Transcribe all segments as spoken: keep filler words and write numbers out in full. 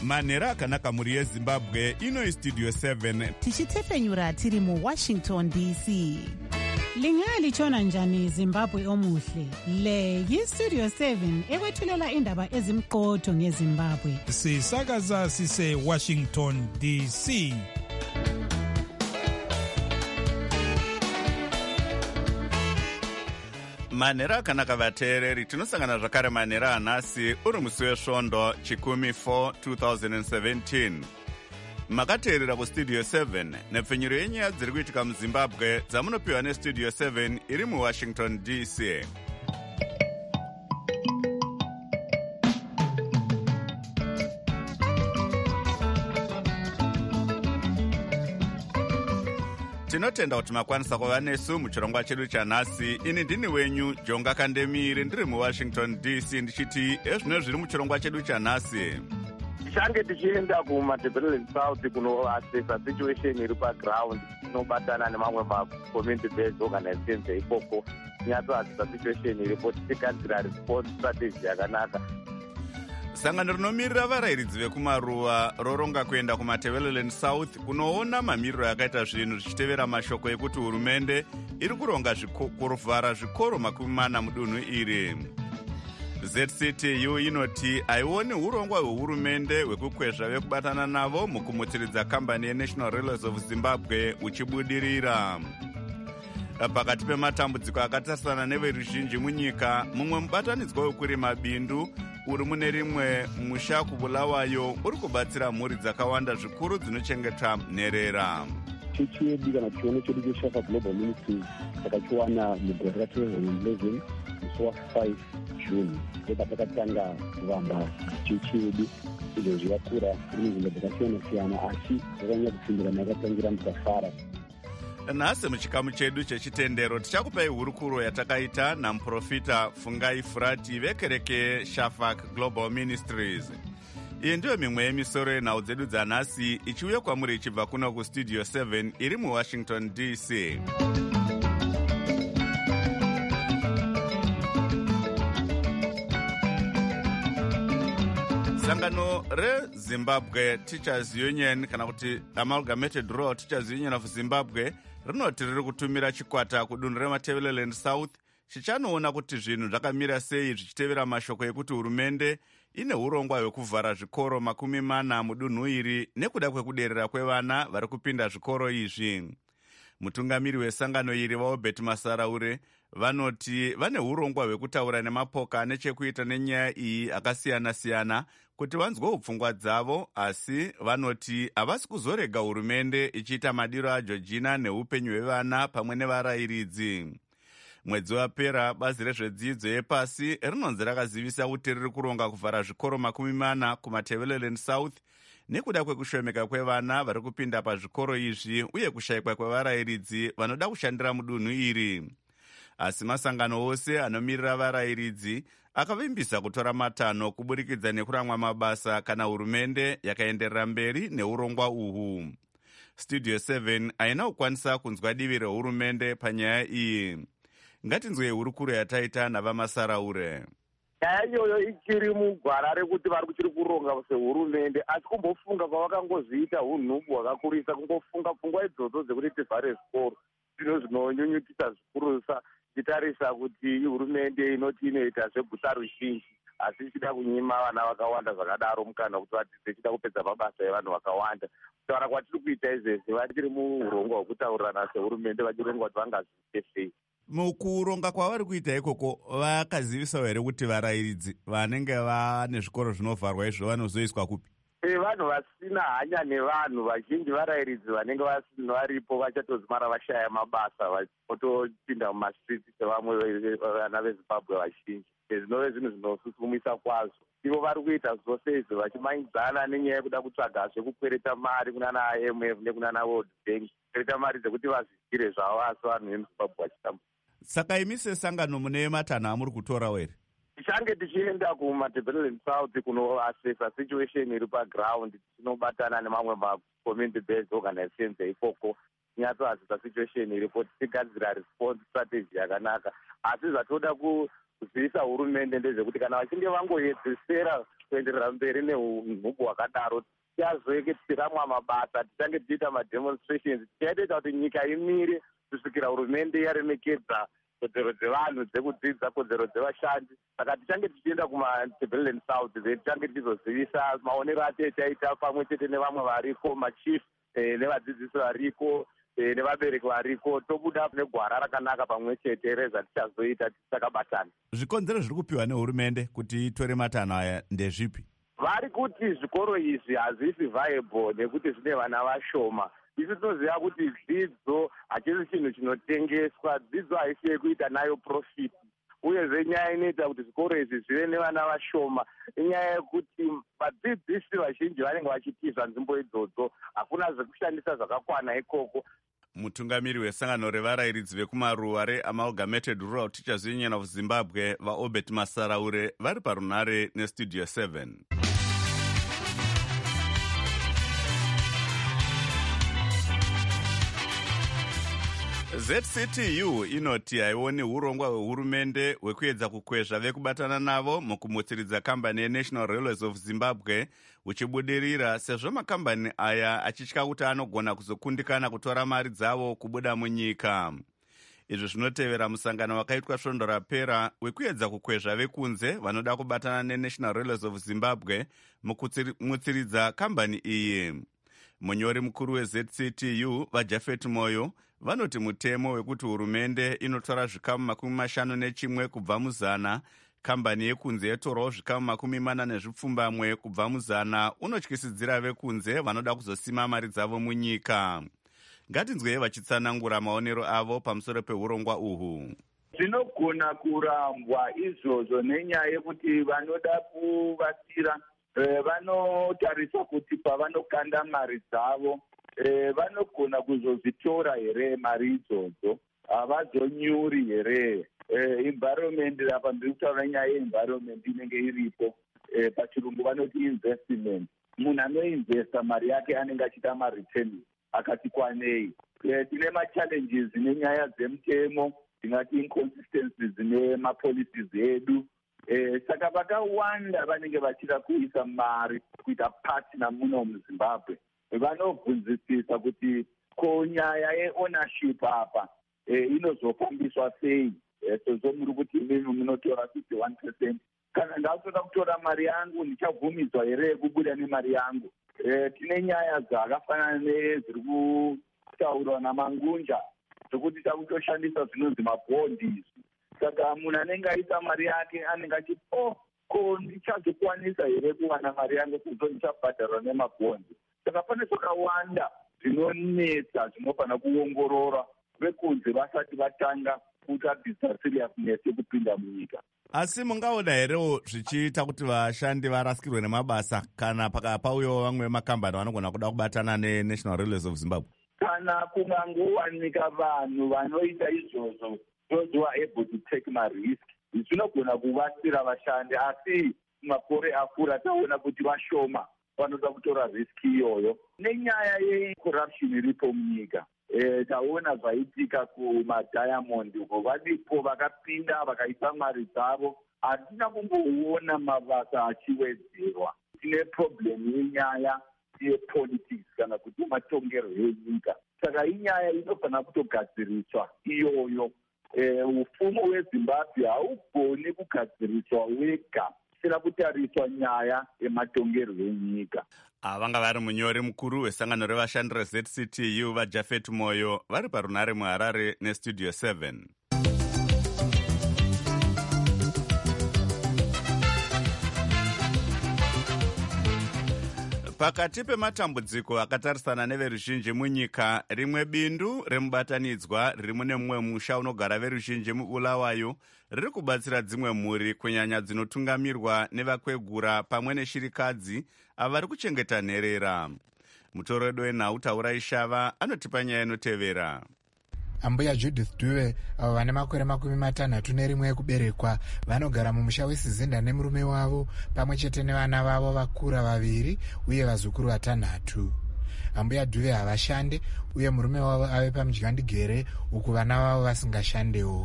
manhero akanaka mhuri yezimbabwe. Ino Studio seven tichitefenyura tiri muWashington D C. Lingalitshona njani Zimbabwe omuhle? Le yiStudio seven ekwethulela indaba ezimqotho ngeZimbabwe. Sisakaza sise Washington D C. manhero akanaka vateereri, tinosangana zvakare manhero anhasi uri musi wesvondo chikumi four twenty seventeen. Makateerera kuStudio seven nepfenyuro yenyaya dziri kuitika muZimbabwe dzamunopiwa neStudio seven iri muWashington D C. Tinotenda kuti makwanisa kuva nesu muchirongwa chedu chanhasi. Ini ndini wenyu Jonga Kandemiri ndiri muWashington D C ndichiti ezvino zviri muchirongwa chedu chanhasi. Tichange tichienda kumaTebeleland South kunoasesa situation iri paground, tinobatana nemamwe ma-community based organizations ikoko tinyatsoasesa situation iripo tichigadzira response strategy yakanaka. Sangano rinomirira varairidzi vekumaruva roronga kuenda kumaTebeleland South kunoona mamiriro yakaita zvinhu zvichitevera mashoko ekuti hurumende iri kuronga kuvhara zvikoro makumi mana mudunhu iri. Z C T U inoti haioni urongwa hwehurumende hwekukwezva vekubatana navo mukumutsiridza kambani yeNational Railways of Zimbabwe uchibudirira. Pakati pematambudziko akatarisana neveruzhinji munyika, mumwe mubatanidzwa wekurima bindu uri mune rimwe musha kuBulawayo uri kubatsira mhuri dzakawanda zvikuru dzinochengeta nherera. Chechi yedu kana chiono chedu cheShafa Global Ministries takachiwana mugore ra-twenty eleven musi wa-five June ndeba takatanga kuvamba chechi yedu. Izvo zvakakura kune nzvimbo dzakasiyana-siyana asi zvakanyanya kupfindira makatangira mutafara. Nhasi muchikamu chedu chechitendero tichakupai hurukuro yatakaita namuprofita Fungai Furati vekereke Shafak Global Ministries. Iyi ndiyo mimwe yemisoro yenhau dzedu dzanhasi ichiuya kwamuri ichibva kuno kuStudio seven iri muWashington D C. Sangano reZimbabwe Teachers Union kana kuti Amalgamated Royal Teachers Union of Zimbabwe rinoti riri kutumira chikwata kudunhu remaTebeleland South chichanoona kuti zvinhu zvakamira sei zvichitevera mashoko ekuti hurumende ine urongwa hwekuvhara zvikoro makumi mana mudunhu iri nekuda kwekuderera kwevana vari kupinda zvikoro izvi. Mutungamiri wesangano iri vaObert Masaraure vanoti vane urongwa hwekutaura nemapoka nechekuita nenyaya iyi akasiyana-siyana kuti vanzwe upfungwa dzavo, asi vanoti havasi kuzorega hurumende ichiita madiro aJoργina neupenyu hwevana pamwe nevarairidzi. Mwedzi wapera bazi rezvedzidzo yepasi rinonzi rakazivisa kuti riri kuronga kuvhara zvikoro makumi mana kumaTebeleland South nekuda kwekushomeka kwevana vari kupinda pazvikoro izvi uye kushayikwa kwevarairidzi vanoda kushandira mudunhu iri. Asi masangano ose anomirira varairidzi akavimbisa kutora matanho kuburikidza nekuramwa mabasa kana hurumende yakaenderera mberi neurongwa uhu. Studio seven haina kukwanisa kunzwa divi rehurumende panyaya iyi. Ngatinzwe hurukuro yataita navamasaraure. Nyaya iyoyo ichiri mugwara rekuti vari kuchiri kuronga sehurumende, asi kumbofunga kwavakangozviita hunhubu hwakakurisa, kungofunga pfungwa idzodzo dzekuti tivhare zvikoro zvino zvinonyunyutisa zvikurusa titarisa kuti hurumende inoti inoita zveguta ruzhinji asi ichida kunyima vana vakawanda zvakadaro mukana kuti vadzidze ichida kupedza mabasa evanhu vakawanda. Kutaura kwatiri kuita izvezvi vachiri muurongwa hwekutaurirana sehurumende vachirongwa kuti vangazviite sei. Mukuronga kwavari kuita ikoko vakazivisawo here kuti varairidzi vanenge vane zvikoro zvinovharwa izvo vanozoiswa kupi? E, vanhu vasina hanya nevanhu vazhinji varairidzi vanenge varipo vachatodzimara vashaya mabasa vachotopinda mumastreets sevamwe vana veZimbabwe vazhinji. Zvinove zvinhu zvinosusumisa kwazvo. Ivo vari kuita zvose izvo vachimanyidzana nenyaya yekuda kutsvaga zvekukwereta mari kunana I M F nekunana World Bank, kwereta mari dzekuti vazvigire zvavo asi vanhu vemuZimbabwe vachitamba. Saka imi sesangano mune matanho amuri kutorawo here? Tichange tichienda kumaTebeleland South kunoasesa situation iri paground, tinobatana nemamwe ma-community based organizations ikoko tinyatsoasesa situation iripo tichigadzira response strategy yakanaka. Asi zvatoda zivisa hurumende ndezvekuti kana vachinge vangoedzesera kuenderera mberi neunhubu hwakadaro, tichazoeke tichiramwa mabasa, tichange tichiita mademonstrations, tichaitoita kuti nyika imire kusvikira hurumende yaremekedza kodzero dzevanhu dzekudzidza, kodzero dzevashandi. Saka tichange tichienda kumaTebeleland South, tichange tichizozivisa maonero acho echaita pamwe chete nevamwe variko, machief nevadzidzisi variko nevabereki variko, tobuda negwara rakanaka pamwe chete rezvatichazoita takabatana. Zvikonzero zviri kupiwa nehurumende kuti itore matanho aya ndezvipi? Vari kuti zvikoro izvi hazvisi viable nekuti zvine vana vashoma. Isi tinoziva kuti dzidzo hachisi chinhu chinotengeswa, dzidzo haisi yekuita nayo profit. Uyezve nyaya inoita kuti zvikoro izvi zvive nevana vashoma inyaya yekuti vadzidzisi vazhinji vanenge vachitiza nzvimbo idzodzo, hakuna zvekushandisa zvakakwana ikoko. Mutungamiri wesangano revarairidzi vekumaruwa reAmalgamated Rural Teachers Union of Zimbabwe vaObert Masaraure vari parunare nestudio seven. Z C T U inoti haioni urongwa hwehurumende hwekuedza kukwezva vekubatana navo mukumutsiridza kambani yeNational Railways of Zimbabwe uchibudirira, sezvo makambani aya achitya kuti anogona kuzokundikana kutora mari dzavo kubuda munyika. Izvi zvinotevera musangano wakaitwa svondo rapera wekuedza kukwezva vekunze vanoda kubatana neNational Railways of Zimbabwe mukumutsiridza kambani iyi. Munyori mukuru weZ C T U vaJafet Moyo vanoti mutemo wekuti hurumende inotora zvikamu makumi mashanu nechimwe kubva muzana, kambani yekunze yetorawo zvikamu makumi mana nezvipfumbamwe kubva muzana unotyisidzira vekunze vanoda kuzosima mari dzavo munyika. Ngatinzwei vachitsanangura maonero avo pamusoro peurongwa uhwu. Zvinogona kurambwa izvozvo nenyaya yekuti vanoda kuvatira vanotarisa kuti pavanokanda mari dzavo vanogona kuzozvitora here mari idzodzo, havazonyuri here. Environment, apa ndiri kutaura nyaya yeenvironment inenge iripo, pachirungu vanoti investment. Munhu anoinvesta mari yake anenge achiita mareturn akati kwanei. Tine machallenges nenyaya dzemutemo, tingati inconsistencies dzine mapolicies edu. Saka vakawanda vanenge vachida kuisa mari kuita partner muno muZimbabwe. Vanobvunzisisa kuti ko nyaya yeownership apa inozofambiswa sei, sezvo muri kuti imimi munotora fifty-one percent. Kana ndatoda kutora mari yangu ndichabvumidzwa here kubuda nemari yangu? Tine nyaya dzakafanana nezviri kutaurwa naMangunja zvokuti takutoshandisa zvinonzi mabhondi. Saka munhu anenge aisa mari yake anenge achiti oh, ko ndichazokwanisa here kuwana mari yangu sezvo ndichabhadharwa nemabhondi. Saka pane zvakawanda zvinonetsa zvinofanira kuongorora vekunze vasati vatanga kutarisa seriousness yekupinda munyika. Asi mungaona herewo zvichiita kuti vashandi varasikirwe nemabasa kana pakapauyawo vamwe makambani vanogona kuda kubatana neNational Railways of Zimbabwe? Kana kungangowanika vanhu vanoita izvozvo, those who are able to take marisk, zvinogona kuvatsira vashandi, asi makore akura taona kuti vashoma vanoda kutora riski iyoyo. Nenyaya yecorruption iripo munyika, e, taona zvaitika kumadiamond uko, varipo vakapinda vakaisa mari dzavo, hatina kumboona mabasa achiwedzerwa. Tine problem yenyaya yepolitics kana kuti matongero enyika. Saka inyaya inofanira kutogadziriswa iyoyo. E, ufumo hweZimbabwe haugoni kugadziriswa wega, sina kutariswa nyaya yematongero enyika. Vanga vari munyori mukuru wesangano revashandi reZ C T U vaJafet Moyo vari parunare muHarare nestudio seven. Pakati pematambudziko akatarisana neveruzhinji munyika, rimwe bindu remubatanidzwa riri mune mumwe musha unogara veruzhinji muBulawayo riri kubatsira dzimwe mhuri kunyanya dzinotungamirwa nevakwegura pamwe neshirikadzi ava vari kuchengeta nherera. Mutoredo wenhau Taurai Shava anotipa nyaya inotevera. Ambuya Judith Dube avo vane makore makumi matanhatu nerimwe ekuberekwa vanogara mumusha weSizinda nemurume wavo pamwe chete nevana vavo vakura vaviri uye vazukuru vatanhatu. Ambuya Dube havashande uye murume wavo ave pamudyandigere uku vana vavo vasingashandewo.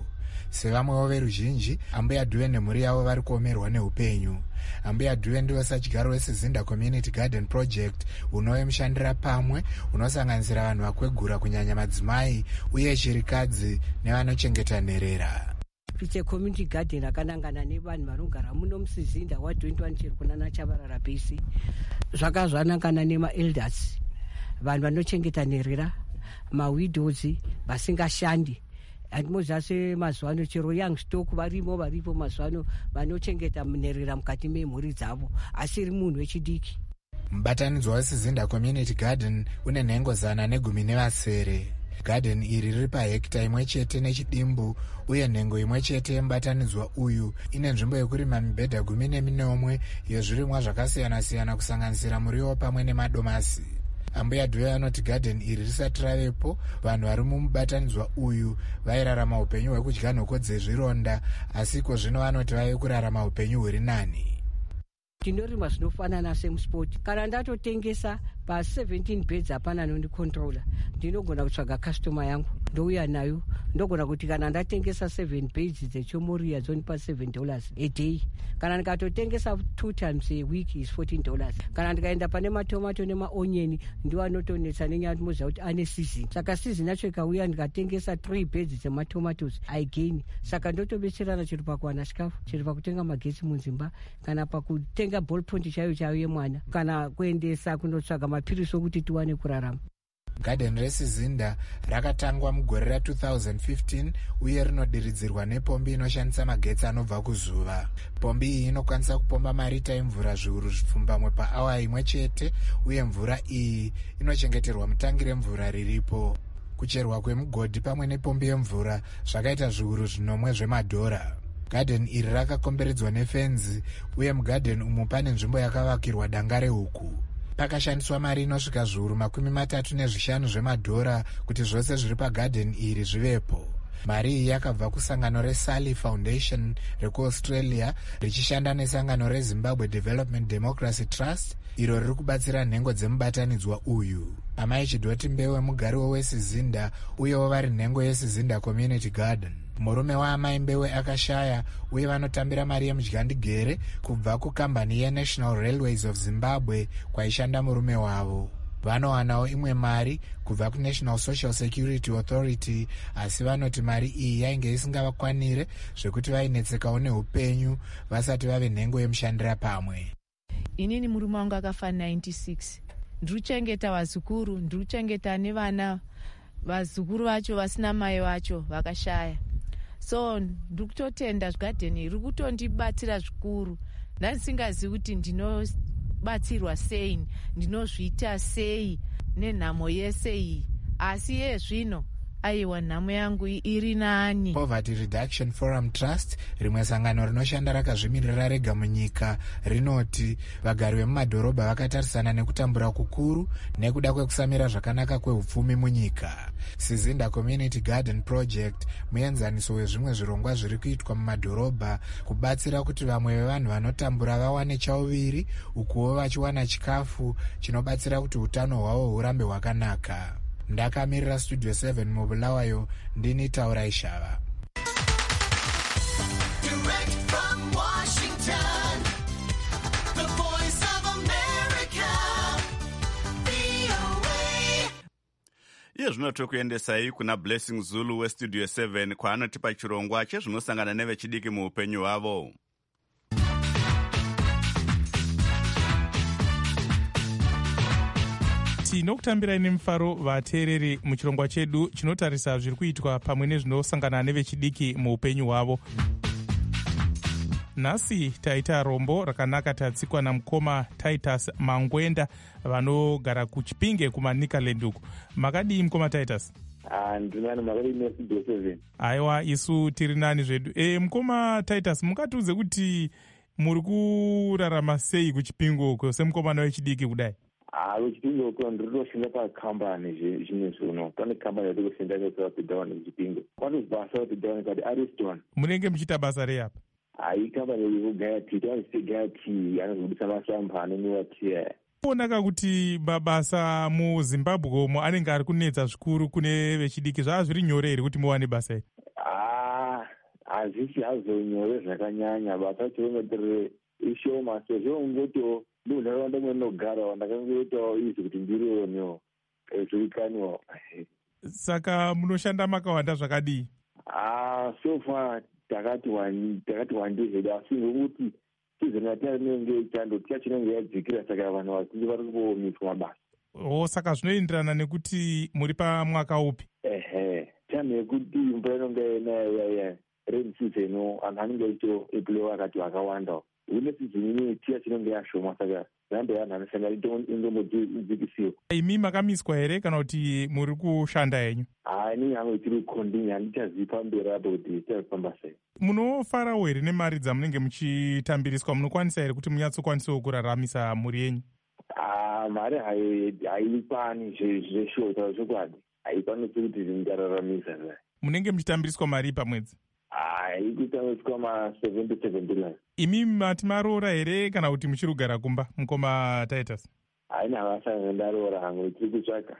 sevamwewo veruzhinji, ambuya Dhuve nemhuri yavo vari kuomerwa neupenyu. Ambuya Dhuve ndiwo sachigyaro weSizinda Community Garden Project unovemushandira pamwe, unosanganisira vanhu vakwegura kunyanya madzimai uye chirikadzi nevanochengeta nherera. Iche community garden akanangana nevanhu vanogara muno muSizinda wa twenty-one chiri kunana Chavarara Base. Zvakazvanangana nema-elders, vanhu vanochengeta nherera, ma-widows vasingashandi. Andimozase mazuva ano chero young stock varimo varipo mazuva ano vanochengeta nherera mukati memhuri dzavo, asiri munhu wechidiki. Mubatanidzwa weSizinda Community Garden une nhengo zana negumi nevasere. Garden iri riri pahekita imwe chete nechidimbu, uye nhengo imwe chete yemubatanidzwa uyu ine nzvimbo yekurima mibhedha gumi neminomwe yezvirimwa zvakasiyana-siyana kusanganisira muriwo pamwe nemadomasi. Ambuya Dhuve anoti garden iri risati ravepo, vanhu vari mumubatanidzwa uyu vairarama upenyu hwekudya nhoko dzezvironda, asiko zvino vanoti vave kurarama upenyu huri nani. Tinorima zvinofanana semusport. Kana ndatotengesa pa seventeen beds hapana nondicontroller, ndinogona kutsvaga customer yangu ndouya nayo. Ndogona kuti kana ndatengesa seven beds dzechomoria dzonipa seven dollars a day. Kana ndikatotengesa two times a week is fourteen dollars. Kana ndikaenda pane matomato nemaonyeni ndiwo anotonetsa nenyaya ndimoziva kuti ane season. Saka season yacho ikauya ndikatengesa three beds dzematomatoes I gain. Saka ndotobetserana chiri pakuwana chikafu, chiri pakutenga magetsi munzimba, kana pakutenga ball point chayo chayo yemwana, kana kuendesa kunotsvaga mapirisi okuti tiwane kurarama. Garden reSizinda rakatangwa mugore ra two thousand fifteen uye rinodiridzirwa nepombi inoshandisa magetsi anobva kuzuva. Pombi iyi inokwanisa kupomba marita emvura zviuru zvipfumbamwe paawa imwe chete, uye mvura iyi inochengeterwa mutangi remvura riripo. Kucherwa kwemugodhi pamwe nepombi yemvura zvakaita zviuru zvinomwe zvemadhora. Garden iri rakakomberedzwa nefenzi, uye mugarden umu pane nzvimbo yakavakirwa danga rehuku. Pakashandiswa mari inosvika zviuru makumi matatu nezvishanu zvemadhora kuti zvose zviri pagarden iri zvivepo. Mari iyi yakabva kusangano reSally Foundation rekuAustralia richishanda nesangano reZimbabwe Development Democracy Trust, iro riri kubatsira nhengo dzemubatanidzwa uyu. Amai Chidoti Mbewe mugariwo weSizinda uyewo vari nhengo yeSizinda Community Garden. Murume waamai Mbewe akashaya uye vanotambira mari yemudyandigere kubva kukambani yeNational Railways of Zimbabwe kwaishanda murume wavo. Vanowanawo imwe mari kubva kuNational Social Security Authority, asi vanoti mari iyi yainge isingavakwanire zvekuti vainetsekawo neupenyu vasati vave nhengo yemushandira pamwe. Inini murume wangu akafa ninety-six. Ndiruchengeta vazukuru, ndiruchengeta nevana. Vazukuru vacho vasina mai vacho vakashaya. So ndikutotenda zvigadheni riri kutondibatira zvikuru. Ndasingazivi kuti ndinobatsirwa sei, ndinozviita sei nenhamo yese iyi. Asi ye zvino aiwa nhamo yangu iri nani. Poverty Reduction Forum Trust, rimwe sangano rinoshanda rakazvimirira rega munyika, rinoti vagari vemumadhorobha vakatarisana nekutambura kukuru nekuda kwekusamira zvakanaka kwehupfumi munyika. Sizinda Community Garden Project muenzaniso wezvimwe zvirongwa zviri kuitwa mumadhorobha kubatsira kuti vamwe vevanhu vanotambura vawane chauviri, ukuwo vachiwana chikafu chinobatsira kuti utano hwavo hurambe hwakanaka. Ndakamirira Studio seven mubulawayo, ndini Taura Ishava. Direct from Washington, the voice of America, V O A. Iye zvino tokuendesai kuna Blessing Zulu weStudio seven kwaanotipa chirongwa chezvinosangana nevechidiki muupenyu hwavo. Tinokutambirai nemufaro vateereri muchirongwa chedu chinotarisa zviri kuitwa pamwe nezvinosangana nevechidiki muupenyu hwavo. Nhasi taita rombo rakanaka tatsikwa namukoma Titus Mangwenda vanogara kuChipinge kumaNikaland uku. Makadii mukoma Titus? Ah, ndinani makadii neStudio seven. Aiwa, isu tiri nani zvedu. E, mukoma Titus, mungatiudze kuti muri kurarama sei kuChipinge uko semukomana wechidiki kudai? Ah, kuChipinge uko ndinoshanda pakambani zvimwe zvino. Pane kambani yari kushanda neSouth Down kuChipinge. Kwani basa South Down kati Ariston. Munenge muchiita basa rei apa? Ai kambani yekugaya tea, tanosegaya tea, anozobudisa masamba anonwiwa tea. Kuonaka kuti mabasa muZimbabwe umo anenge ari kunetsa zvikuru kune vechidiki, zvava zviri nyore here kuti muwane basa iri? Ah, hazvisi hazonyore zvakanyanya basa chirometerere ishoma sezvo ungoto munharaunda mwenogara ndakangoitawo izvi kuti ndiriwonewo zvoikaniwa. Saka munoshanda makawanda zvakadii? Ah, so far takati wani takati wandizve asi ngokuti sizoni tinenge chando chinenge yadzikira saka vanhu vazhinji vari kumiswa mabasa. Oh, saka zvinoenderana nekuti muri pamwaka upi? Ehe, time yekuti mvura inonge ina rain season anhu anenge achieplewa akati vakawanda. Une season ine tiya chinenge yashoma saka rambe vanhu vanosanga indombodzikisiwa. Imi makamiswa here kana kuti muri kushanda henyu? Ah, ini hangu tiri kondini handichazivi pamberi apo kuti tichafamba sei. Munofarawo here nemari dzamunenge muchitambiriswa? Munokwanisa here kuti munyatsokwanisiwo kuraramisa mhuri yenyu? Ah, mari haikwani zveshota zvokwadi haikwanisi kuti ndararamisa. Munenge muchitambiriswa mari pamwedzi? Haikutambiriswa ma-seventy seven dollars. Imi mati maroora here kana kuti muchirugara kumba mukoma Titus? Haina vasanga ndaroora hangu tiri kutsvaka.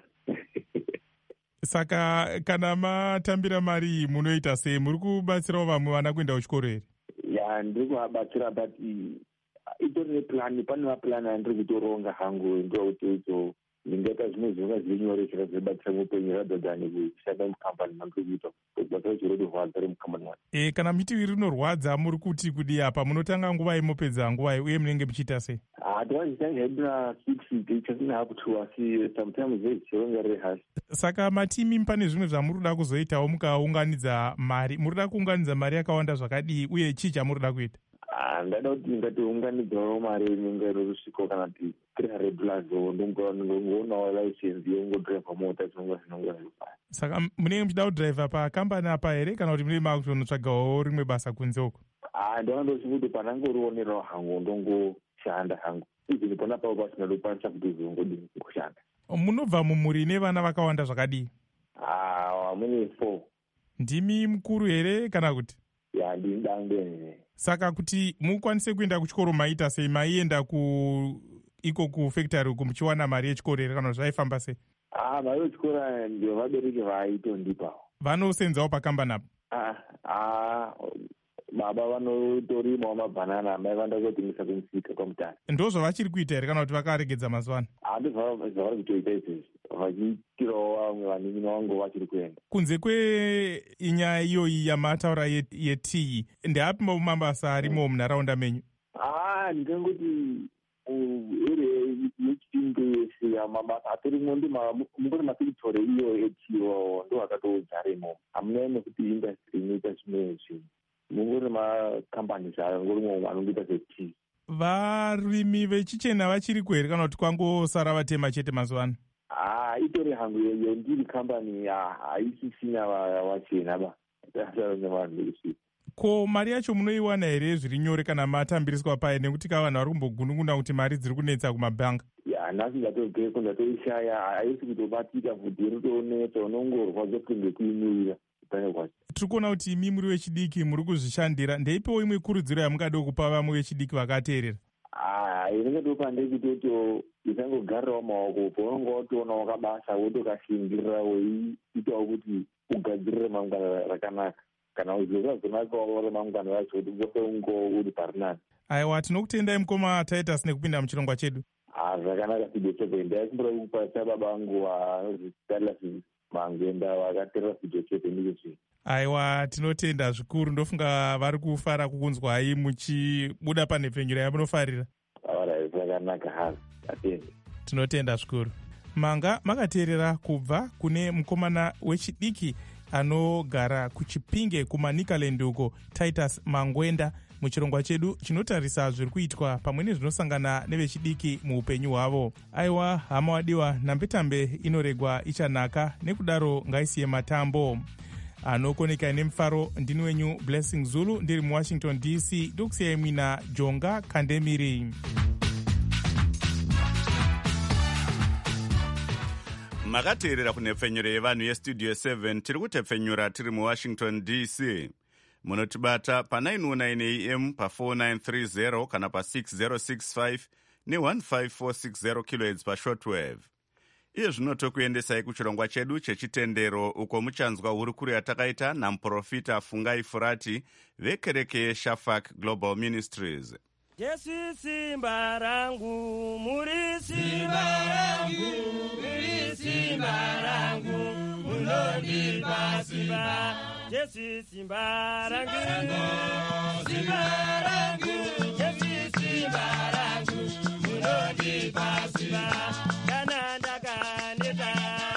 Saka kana matambira mari munoita sei? Muri kubatsirawo vamwe vana kuenda kuchikoro here? Ya, ndiri kuvabatsira but itori neplani, pane maplani andiri kutoronga hangu ndokuti idzo ndingaita zvimwe zvinonga zviri nyore zvinozobatsira mupenyu rather than kushanda mukambani mandiri kuita kubatsira chiro rorwadza remukambani wacho. E, kana miti rinorwadza muri kuti kudi apa munotanga nguva imopedza nguva uye munenge muchiita sei? Ah, tovachitanga hedu na six tichasina hapo tu asi sometimes they chironga rehasi. Saka matimi pane zvimwe zvamuri kuda kuzoitawo mukaunganidza mari. Muri kuda kuunganidza mari yakawanda zvakadii uye chii chamuri kuda kuita? Ah, ndada kuti ngatiunganidzawo mari inenge rusviko kana kuti three hundred dollars ndongoonawo license yongodriva mota chinonga zvinonga zvifana. Saka munenge muchida kudhiraivha pakambani apa here kana kuti munenge makutonotsvagawo rimwe basa kunze uko? Ah, ndovandoti kuti panangorionerawo hangu ndongoshanda hangu izini pona pavo pasina dokwanisa kuti zongodi kushanda. Munobva mumhuri ine vana vakawanda zvakadii? Ah, mune four. Ndimi mukuru here kana kuti? Ya, ndini dangeni. Saka kuti mukwanise kuenda kuchikoro maita sei? Maienda ku iko kufactory uko muchiwana mari yechikoro here kana zvaifamba sei? Ah, mari yechikoro ndio vabereki vaitondipawo. Vanosenzawo pakambani apa? Ah, ah, baba vanotorimawo mabhanana, mai vanda kotengesa kumusika kwamutare. Ndo zvavachiri kuita here kana kuti vakaregedza mazuva ano? Handi zvavari kutoita izvezvi vachitirawo vamwe vanin'ina vangu vachiri kuenda. Kunze kwenyaya iyoyi yamataura yetii, ndeapi mabasa arimo munharaunda menyu? Ah, ndingangoti ere yechipinge yese mabasa atorimo ndimungori mafactory iyo etiwo ndo akatodzaremo. Hamuna nekuti industry inoita zvimwe zvinhu. Mungori makambani zvayo ngorimo anongoita zvetii. Varimi vechichena vachiri kuhere kana kuti kwangosara vatema chete mazuva ano? Ah, itori hangu iyo ndiri kambani haisisina vachena ba. Ko mari yacho munoiwana here zviri nyore kana matambiriswa paye nekuti ka vanhu vari kumbogunun'una kuti mari dziri kunetsa kumabhanga? Ya, nhasi ndatogeko ndatoishaya haisi kutobatika futi ritoonetsa unongorwadza kunge kuimirira. Tiri kuona kuti imi muri vechidiki muri kuzvishandira. Ndeipewo imwe kurudziro yamungada kupa vamwe vechidiki vakateerera? Ah, inengatopa ndekutoti usangogarirawo maoko paunonga watoona wakabasa wotokashingirira weiitawo kuti ugadzirire mangwana rakanaka kana uzozazonakawo remangwana racho kuti ugope ungo uri parinani. Aiwa, tinokutendai mukoma Titus nekupinda muchirongwa chedu. Ah, zvakanaka Sijosepe. Ndaikumbura kupasa baba vangu vanozvitarira mangwenda vakateerera Sijosepe ndizvo. Aiwa, tinotenda zvikuru. Ndofunga vari kufara kukunzwai muchibuda panhepfenyuro yamunofarira. Alright, zvakanaka hazi. Atende. Tinotenda zvikuru. Manga makateerera kubva kune mukomana wechidiki anogara kuchipinge kumaNicaland uko, Titus Mangwenda, muchirongwa chedu chinotarisa zviri kuitwa pamwe nezvinosangana nevechidiki muupenyu hwavo. Aiwa, hama wadiwa, nambetambe inoregwa ichanaka, nekudaro ngaisiye matambo. Anokoneka nemufaro, ndini wenyu Blessing Zulu, ndiri muWashington D C, ndokusiyai mwina Jonga Kandemiri. Makateerera kunhepfenyuro yevanhu yestudio seven. Tiri kutepfenyura tiri muWashington D C. Munotibata pa nine oh nine A M, pa four nine three zero kana pa six zero six five ne one five four six zero kilohertz pa shortwave. iye zvino tokuendesai kuchirongwa chedu chechitendero uko muchanzwa hurukuru yatakaita namuprofita Fungai Furati vekereke yeShafak Global Ministries. Jesu simba rangu, muri simba rangu, muri simba rangu, munondipa simba. Jesu simba rangu, simba rangu, Jesu simba rangu, munondipa simba. Kana ndakaneta,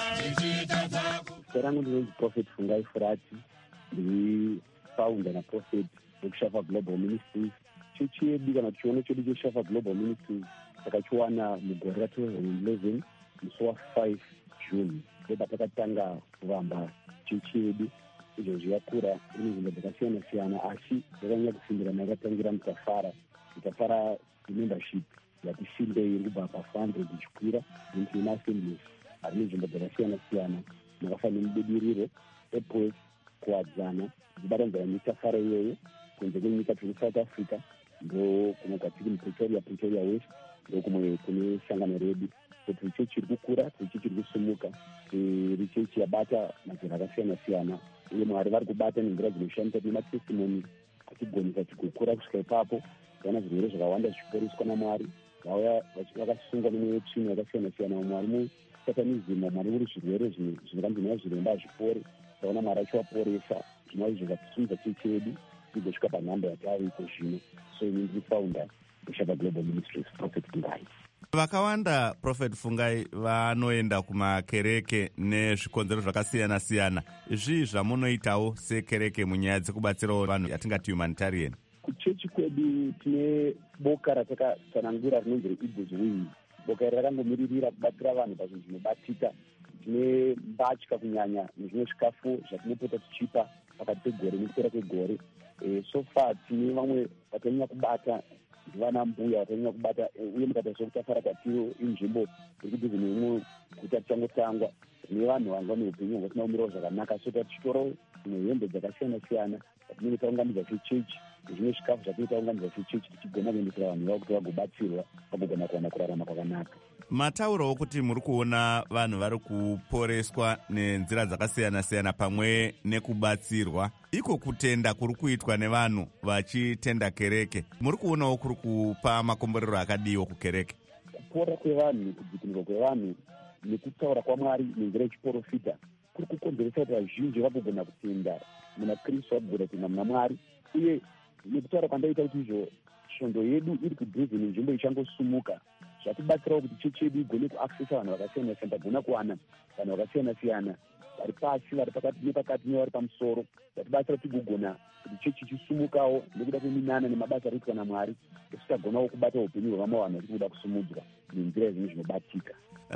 rangu ndinonzi Prophet Fungai Furati, ndiri founder na prophet weShafak Global Ministries. Chechi yedu kana chione chedu cheShafak Global Ministries takachiwana mugore ra two thousand eleven musi wa five June ndoba takatanga kuvamba chechi yedu. Izvozvo yakura ine nzvimbo dzakasiyana siyana asi yakanyanya kusimbirana yakatangira mutafara mutafara membership yati simbei iri kubva pa four hundred ichikwira into ina assemblies ari nzvimbo dzakasiyana siyana makafanira mubudiriro epos kuwadzana dzibatanzana mitafara iyoyo kunze kwenyika tiri South Africa ndo kumwe kwatiri mupretoria pretoria west ndo kumwe kune sangano redu kuti chechi iri kukura chechi iri kusumuka iri chechi yabata mazera akasiyana siyana uye mwari vari kubata nenzira dzinoshamisa kune matestimoni achigonisa tikukura kusvika ipapo vaona zvirwere zvakawanda zvichiporeswa namwari vauya vakasungwa nemweyo tsvina yakasiyana siyana mwari musatanism mwari uri zvirwere zvinokanzi nezviremba hazvipori taona mwari achivaporesa zvino izvo zvatisimudza chechi yedu igosvika panhamba yataariko zvino. So ini ndiri founder weShafak Global Ministries, Prophet Fungai. Vakawanda Prophet Fungai vanoenda kumakereke nezvikonzero zvakasiyana siyana. Izvi zvamunoitawo sekereke munyaya dzekubatsirawo vanhu yatingati humanitarian. Kuchechi kwedu tine boka ratakatsanangura rinonzi reEagles Wings. Boka iri rakangomiririra kubatsira vanhu pazvinhu zvinobatika. Tine mbatya kunyanya nezvimwe zvikafu zvatinopota tichipa pakati pegore nekupera kwegore. E, so far tine vamwe vatanyanya kubata ndivana mbuya vatanyanya kubata uye mukatarisa kutafara kwatiro inzvimbo iri kudhuze neimwe guta tichangotangwa tine vanhu vanga neupenyu hwasina kumirawo zvakanaka so tichitorawo dzimwe hembe dzakasiyana siyana patinenge taunganidza sechechi nezvimwe zvikafu zvatinenge taunganidza sechechi tichigona kuendesera vanhu vavo kuti vagobatsirwa vagogona kuwana kurarama kwakanaka. Mataurawo kuti muri kuona vanhu vari kuporeswa nenzira dzakasiyana siyana pamwe nekubatsirwa. Iko kutenda kuri kuitwa nevanhu vachitenda kereke. Muri kuonawo kuri kupa makomborero akadiwo kukereke. Kupora kwevanhu, kudzikinurwa kwevanhu nekutaura kwaMwari nenzira yechiprofita kuri kukonzeresa kuti vazhinji vagogona kutenda muna Kristu, vagogona kutenda muna Mwari. Uye nekutaura kwandaita kuti izvo svondo yedu iri kudhuze nenzvimbo ichangosumuka zvatibatsirawo kuti chechi yedu igone kuaccessa vanhu vakasiyana siyana, tagona kuwana vanhu vakasiyana siyana vari pasi, vari pakati nepakati nevari pamusoro. Zvatibatsira tigogona kuti chechi chisumukawo nekuda kweminana nemabasa ari kuitwa naMwari, kuti tagonawo kubata upenyu hwevamwe vanhu vari kuda kusumudzwa nenzira zvinhu zvinobatika.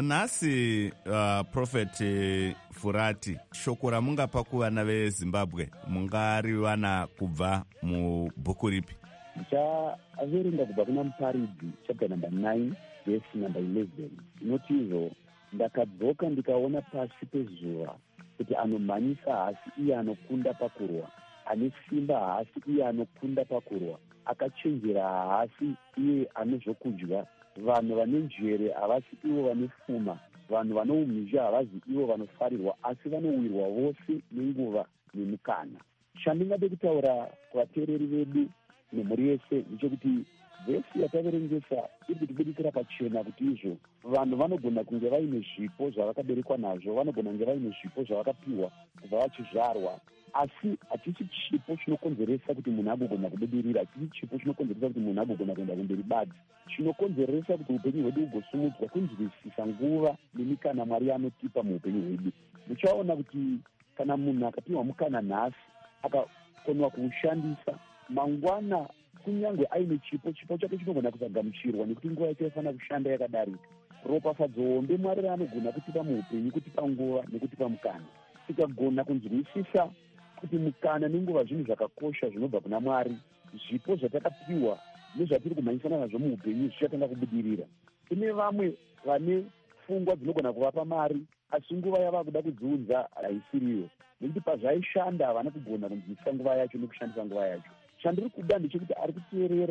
Nhasi uh, Prophet uh, Furati, shoko ramungapa kuvana veZimbabwe mungariwana kubva mubhuku ripi? Ndichaverenga kubva kuna Muparidzi chapter number nine verse number eleven. Inoti izvo, ndakadzoka ndikaona pasi pezuva kuti anomhanyisa hasi iye anokunda pakurwa, ane simba hasi iye anokunda pakurwa, akachenjera hasi iye ane zvokudya. Vanhu vane njere havasi ivo vane pfuma, vanhu vane umhizha havazi ivo vanofarirwa, asi vanowirwa vose nenguva nemukana. Chandingade kutaura kuvateereri vedu nemhuri yese ndechekuti vhesi yataverengesa iri kutibudikira pachena kuti izvo vanhu vanogona kunge vaine zvipo zvavakaberekwa nazvo, vanogona kunge vaine zvipo zvavakapiwa kubva vachizvarwa, asi hachisi chipo chinokonzeresa kuti munhu agogona kubudirira, hachisi chipo chinokonzeresa kuti munhu agogona kuenda kumberi badzi. Chinokonzeresa kuti upenyu hwedu hugosumudzwa kunzwisisa nguva nemikana Mwari anotipa muupenyu hwedu. Muchaona kuti kana munhu akapiwa mukana nhasi akakonwa kuushandisa mangwana, kunyange aine chipo, chipo chake chinogona kusagamuchirwa nekuti nguva yacho yafanira kushanda yakadarika. Ropafadzo hombe Mwari raanogona kutipa muupenyu, kutipa nguva nekutipa mukana. Tikagona kunzwisisa kuti mukana nenguva zvinhu zvakakosha zvinobva kuna Mwari, zvipo zvatakapiwa nezvatiri kumhanyisana nazvo muupenyu zvichatanga kubudirira. Kune vamwe vane pfungwa dzinogona kuvapa mari, asi nguva yava kuda kudziudza haisiriyo, nekuti pazvaishanda havana kugona kunzwisisa nguva yacho nekushandisa nguva yacho. Chandiri kuda ndechekuti ari kuteerera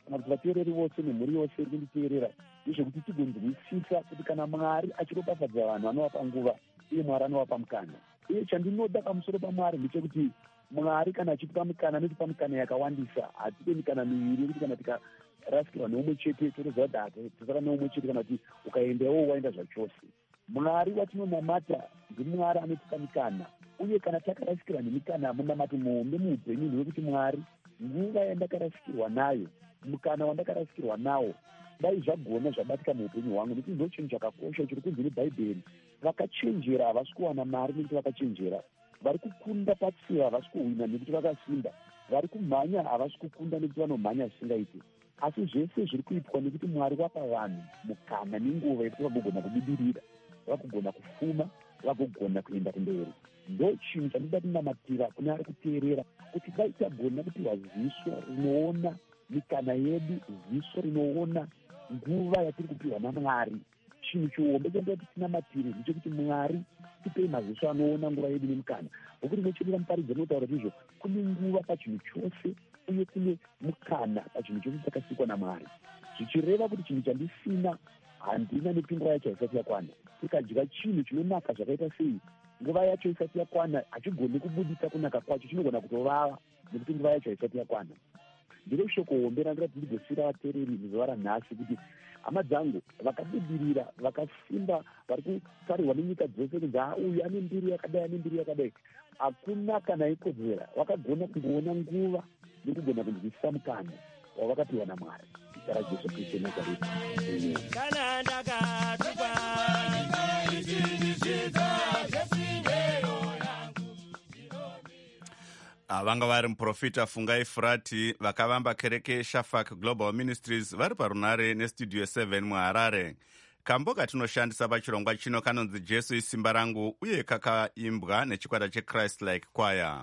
kana kuti vateereri vose nemhuri yose iri kunditeerera ndezvekuti tigonzwisisa kuti kana Mwari achiropafadza vanhu anovapa nguva uye Mwari anovapa mukana. Uye chandinoda pamusoro paMwari ndechekuti Mwari kana achipa mukana anotipa mikana yakawandisa. Hatipe mikana miviri yekuti kana tikarasikirwa neumwe chete totoziva kuti hatisara neumwe chete kana kuti ukaendawo waenda zvachose. Mwari watinonamata ndimwari anotipa mikana, uye kana takarasikirwa nemikana munamato muhombe muupenyu hwekuti Mwari nguva yandakarasikirwa nayo, mukana wandakarasikirwa nawo, dai zvagona zvabatika muupenyu hwangu. Nekuti ndo chinhu chakakosha chiri kunzi neBhaibheri, vakachenjera havasi kuwana mari nekuti vakachenjera, vari kukunda patsiva havasi kuhwina nekuti vakasimba, vari kumhanya havasi kukunda nekuti vanomhanya zvisingaiti. Asi zvese zviri kuitwa nekuti Mwari wapa vanhu mukana nenguva yekuti vagogona kubudirira, vagogona kufuma, vagogona kuenda kumberi. Ndo chinhu chandida kunamatira kune ari kuteerera, kuti dai tagona kupiwa ziso rinoona mikana yedu, ziso rinoona nguva yatiri kupiwa naMwari. Chinhu chihombe chandoda kuti tinamatire ndechekuti Mwari tipei maziso anoona nguva yedu nemukana. Nokuti nochirira muparidzi anotaura izvo, kune nguva pachinhu chose uye kune mukana pachinhu chose chakasikwa naMwari. Zvichireva kuti chinhu chandisina handina nekuti nguva yacho haisati yakwana. Tikadya chinhu chinonaka zvakaita sei, nguva yacho isati yakwana hachigoni kubudisa kunaka kwacho, chinogona kutovava nekuti nguva yacho haisati yakwana. Ndiro shoko hombe randira kuti ndigosira vateereri muzuva ranhasi kuti hama dzangu vakabudirira, vakasimba, vari kutarirwa nenyika dzose kunzi uyu ane mbiri yakadai, ane mbiri yakadai, hakuna kana ikodzera, vakagona kungoona nguva nekugona kunzwisisa mukana wavakapiwa naMwari. Zita raJesu Kristu Nazareti. Kana ndakatukwa vanga vari muprofita Fungai Furati vakavamba kereke Shafak Global Ministries vari parunare nestudio seven muHarare. Kambo katinoshandisa pachirongwa chino kanonzi Jesu isimba rangu, uye kakaimbwa nechikwata cheChrist Like Choir.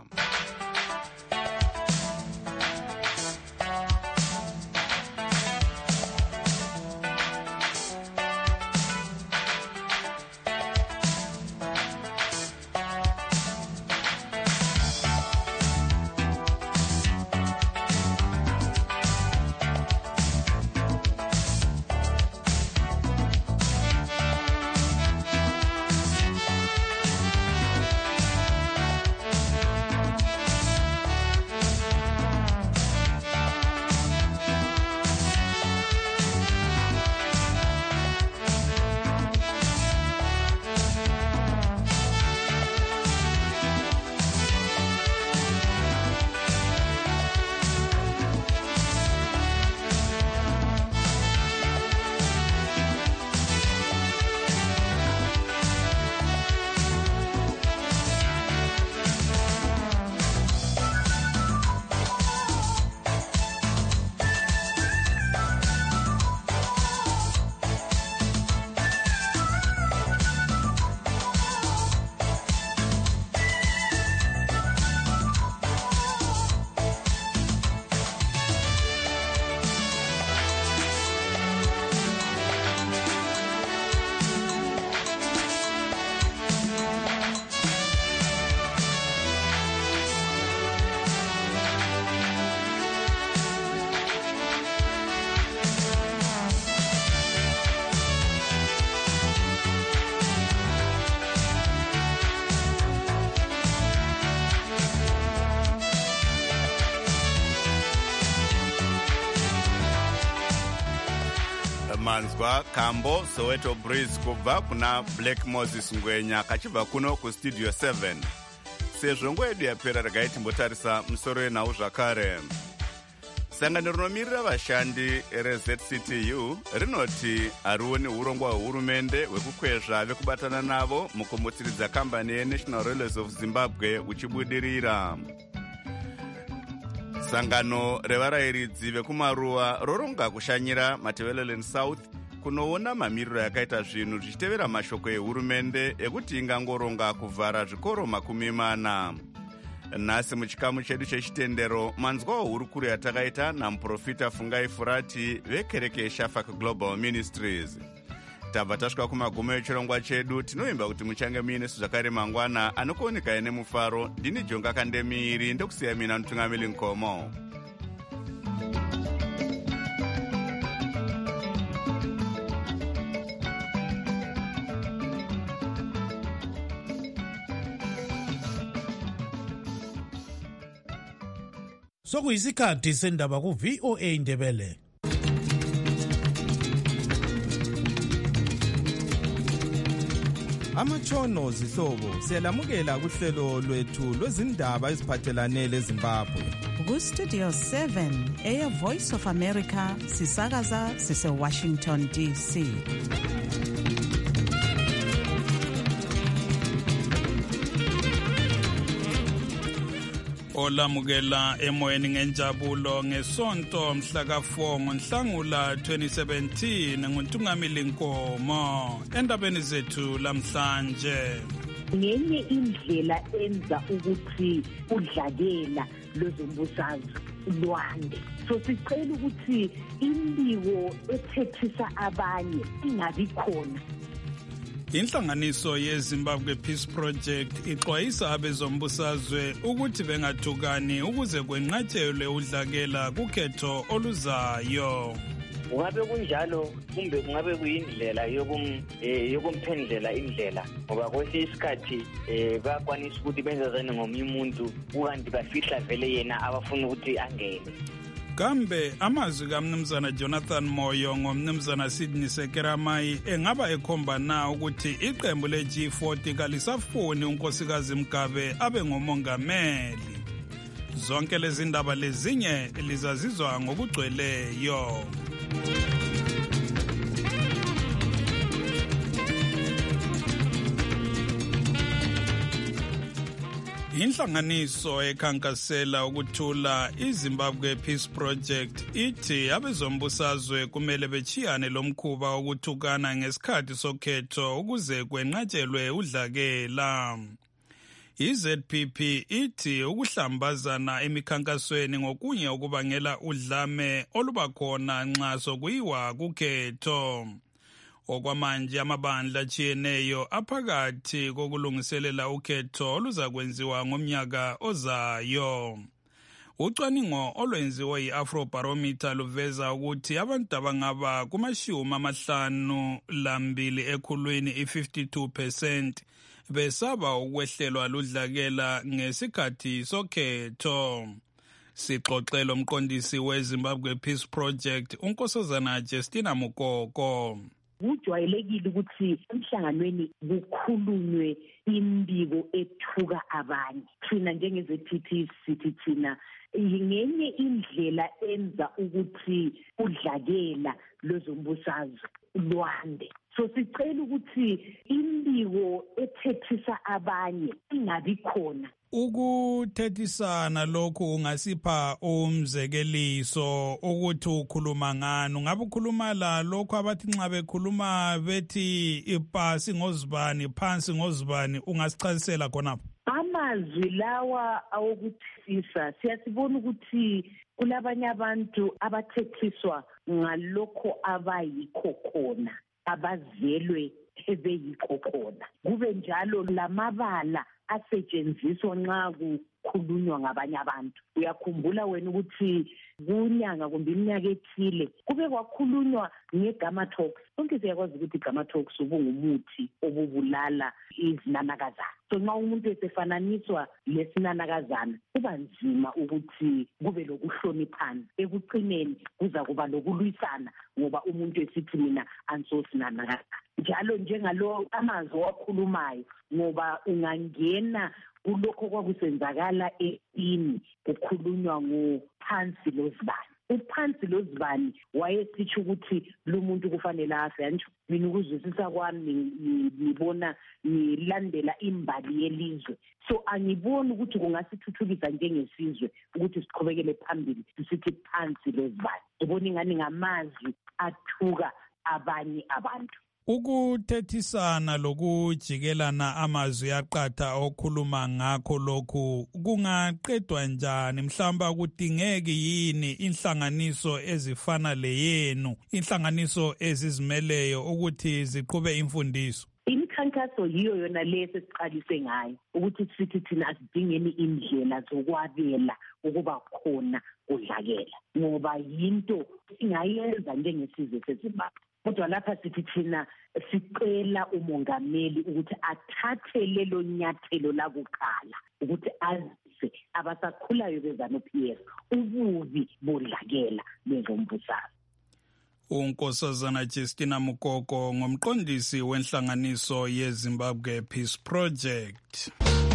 manzwa Kambo Soweto Breeze kubva kuna Black Moses Ngwenya kachibva kuno kustudio seven. Sezvo nguva yedu yapera regai timbotarisa musoro yenhau zvakare. Sangano rinomirira vashandi reZ C T U rinoti harioni urongwa hwehurumende hwekukwezva vekubatana navo mukumutsiridza kambani yeNational Railways of Zimbabwe uchibudirira. Sangano revarayiridzi vekumaruwa roronga kushanyira Matabeleland South kunoona mamiriro yakaita zvinhu zvichitevera mashoko ehurumende ekuti ingangoronga kuvhara zvikoro makumi mana. Nhasi muchikamu chedu chechitendero manzwa hurukuru yatakaita namuprofita Fungai Furati vekereke yeShafak Global Ministries. Tabva tasvika kumagumo echirongwa chedu. Tinoimba kuti muchange muinesu zvakare mangwana anokuoneka nemufaro. Ndini Jonga Kandemiri ndokusiya mina mutungamiri Nkomo. Sokuyisikhathi sendaba ku V O A Ndebele. Amatshono zihlobo siyalamukela kuhlelo lwethu lwezindaba eziphathelane leZimbabwe. Ku Studio seven Air Voice of America sisakaza sise Washington D C. Olamukela emoyeni ngenjabulo ngesonto mhla ka four ngoNhlangula twenty seventeen nguNtungamili Nkomo endabeni zethu lamhlanje. Ngenye indlela enza ukuthi udlakela lozombusazwe lwande. So sicela ukuthi imbiko ethethisa abanye ingabi khona. Inhlanganiso yeZimbabwe Peace Project ixwayisa abezombusazwe ukuthi bengathukani ukuze kwenqatshelwe udlakela kukhetho oluzayo. Ungabe kunjalo kumbe kungabe kuyindlela yokum yokumphendlela indlela ngoba kwesinye isikhathi bayakwanisa ukuthi benzazane ngomunye umuntu ukanti bafihla vele yena abafuna ukuthi angene. Kambe amazwi kaMnumzana Jonathan Moyo ngomnumzana Sydney Sekeramai engaba ekhomba na ukuthi iqembu le G forty kalisafuni unkosikazi Mgabe abe ngomongameli. Zonke lezi ndaba lezinye lizazizwa ngokugcweleyo. Inhlanganiso ekhankasela ukuthula iZimbabwe Peace Project ithi abezombusazwe kumele bechiyane lomkhuba okuthukana ngesikhathi sokhetho ukuze kwenqatshelwe udlakela. I-Z P P ithi ukuhlambazana emikhankasweni ngokunye okubangela udlame olubakhona nxa sokuyiwa kukhetho. Okwamanje amabandla achiyeneyo aphakathi kokulungiselela ukhetho oluzakwenziwa ngomnyaka ozayo. Ucwaningo olwenziwe yi-Afrobarometer luveza ukuthi abantu abangaba kumashumi amahlanu lambili ekhulwini i-fifty-two percent besaba ukwehlelwa ludlakela ngesikhathi sokhetho. Sixoxela umqondisi weZimbabwe Peace Project uNkosazana Justina Mukoko. Kujwayelekile ukuthi emhlanganweni kukhulunywe imbiko ethuka abanye. Thina njenge-Z P P sithi thina ngenye indlela enza ukuthi udlakela lozombusazwe lwande. So sicela ukuthi imbiko ethethisa abanye ingabi khona. Ukuthethisana lokhu ungasipha umzekeliso ukuthi ukhuluma ngani. Ungabe ukhuluma la lokho abathi nxa bekhuluma bethi ipasi ngozibani phansi ngozibani ungasichazisela khonapho? Amazwi lawa awokuthisa siyasibona ukuthi kulabanye abantu abathethiswa ngalokho abayikho khona abazelwe ebeyikho khona. Kube njalo lamabala asetshenziswa nxa kukhulunywa ngabanye abantu. Uyakhumbula wena ukuthi kunyanga kumbe iminyaka ethile kube kwakhulunywa ngeGamatox. Sonke siyakwazi ukuthi iGamatox ubungumuthi obubulala izinanakazana. So nxa umuntu esefananiswa lesinanakazana kuba nzima ukuthi kube lokuhloniphana. Ekucineni kuza kuba lokulwisana ngoba umuntu esithi mina ansosinanakazana. Njalo njengalo amazwi wakhulumayo ngoba ungangena kulokho kwakusenzakala eini kukhulunywa ngophansi lozibani. Uphansi lozibani wayesitsho ukuthi lo muntu kufanele afe. Antsho mina ukuzwisisa kwami ngibona ngilandela imbali yelizwe. So angiboni ukuthi kungasithuthukisa njengesizwe ukuthi siqhubekele phambili sisithi phansi lozibani. Ngibona ingani ngamazwi athuka abanye abantu. Ukuthethisana lokujikelana amazwi aqatha okhuluma ngakho lokhu kungaqedwa njani? Mhlamba kudingeki yini inhlanganiso ezifana leyenu, inhlanganiso ezizimeleyo ukuthi ziqhube imfundiso? Imikhankaso yiyo yona lesi siqalise ngayo ukuthi sithi thina asidingeni indlela zokwabela ukuba khona udlakela ngoba yinto singayenza njengesizwe seZimbabwe. Kodwa lapha sithi thina sicela umongameli ukuthi athathe lelo nyathelo lakuqala ukuthi bafundise abasakhulayo beZanu-P F ububi bodlakela lwezombusazwe. uNkosazana Justina Mukoko ngomqondisi wenhlanganiso yeZimbabwe Peace Project.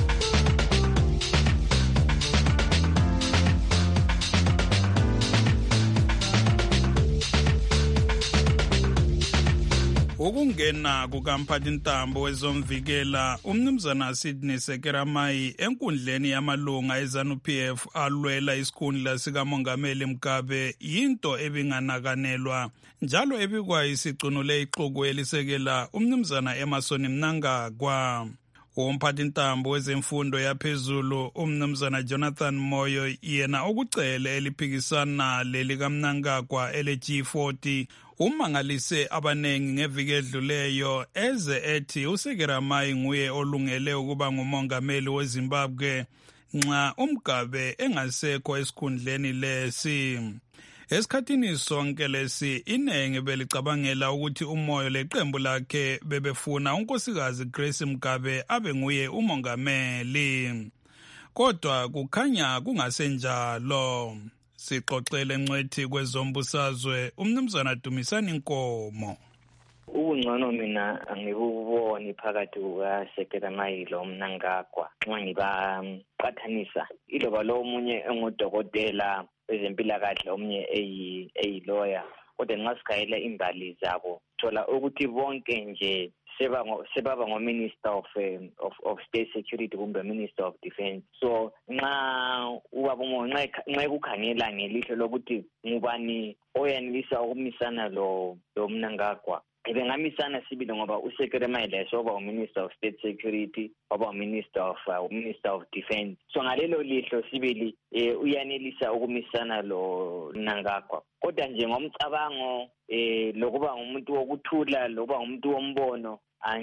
Ukungena kukamphathintambo wezomvikela umnumzana Sydney Sekeramai enkundleni yamalunga eZanu-P F alwela isikhundla sikamongameli Mugabe yinto ebinganakanelwa njalo ebikwa isicunule ixuku elisekela umnumzana Emmerson Mnangagwa. Umphathintambo wezemfundo yaphezulu umnumzana Jonathan Moyo yena okucele eliphikisana lelikamnangagwa ele G forty umangalise abanengi ngeviki edluleyo eze ethi uSekeramai nguye olungele ukuba ngumongameli weZimbabwe nxa uMgabe engasekho esikhundleni lesi. Esikhathini sonke lesi inenge belicabangela ukuthi uMoyo leqembu lakhe bebefuna unkosikazi Grace Mugabe abe nguye umongameli. Kodwa kukhanya kungasenjalo. Sixoxele ngcwethi kwezombusazwe umnumzana Dumisani Nkomo. Ukungcono mina angibuboni phakathi kukaSekeramai lo Mnangagwa nxa ngibaqathanisa. Iloba lo omunye engudokotela wezempilakahle omunye eyi eyiloya kodwa nxa sikhayela imbali zabo thola ukuthi bonke nje seba sebaba ngo-Minister of, um, of of State Security kumbe Minister of Defence. So nxa ubaba nxa nxa kukhangela ngelihlo lokuthi ngubani oyanelisa ukumisana lo lo Mnangagwa ebengamisana sibili ngoba uSekeramai leso oba uMinister of State Security oba uMinister of uh, Minister of Defence. So ngalelo lihlo sibili eh, uyanelisa ukumisana lo Mnangagwa. Kodwa nje ngomcabango eh lokuba ngumuntu wokuthula lokuba ngumuntu wombono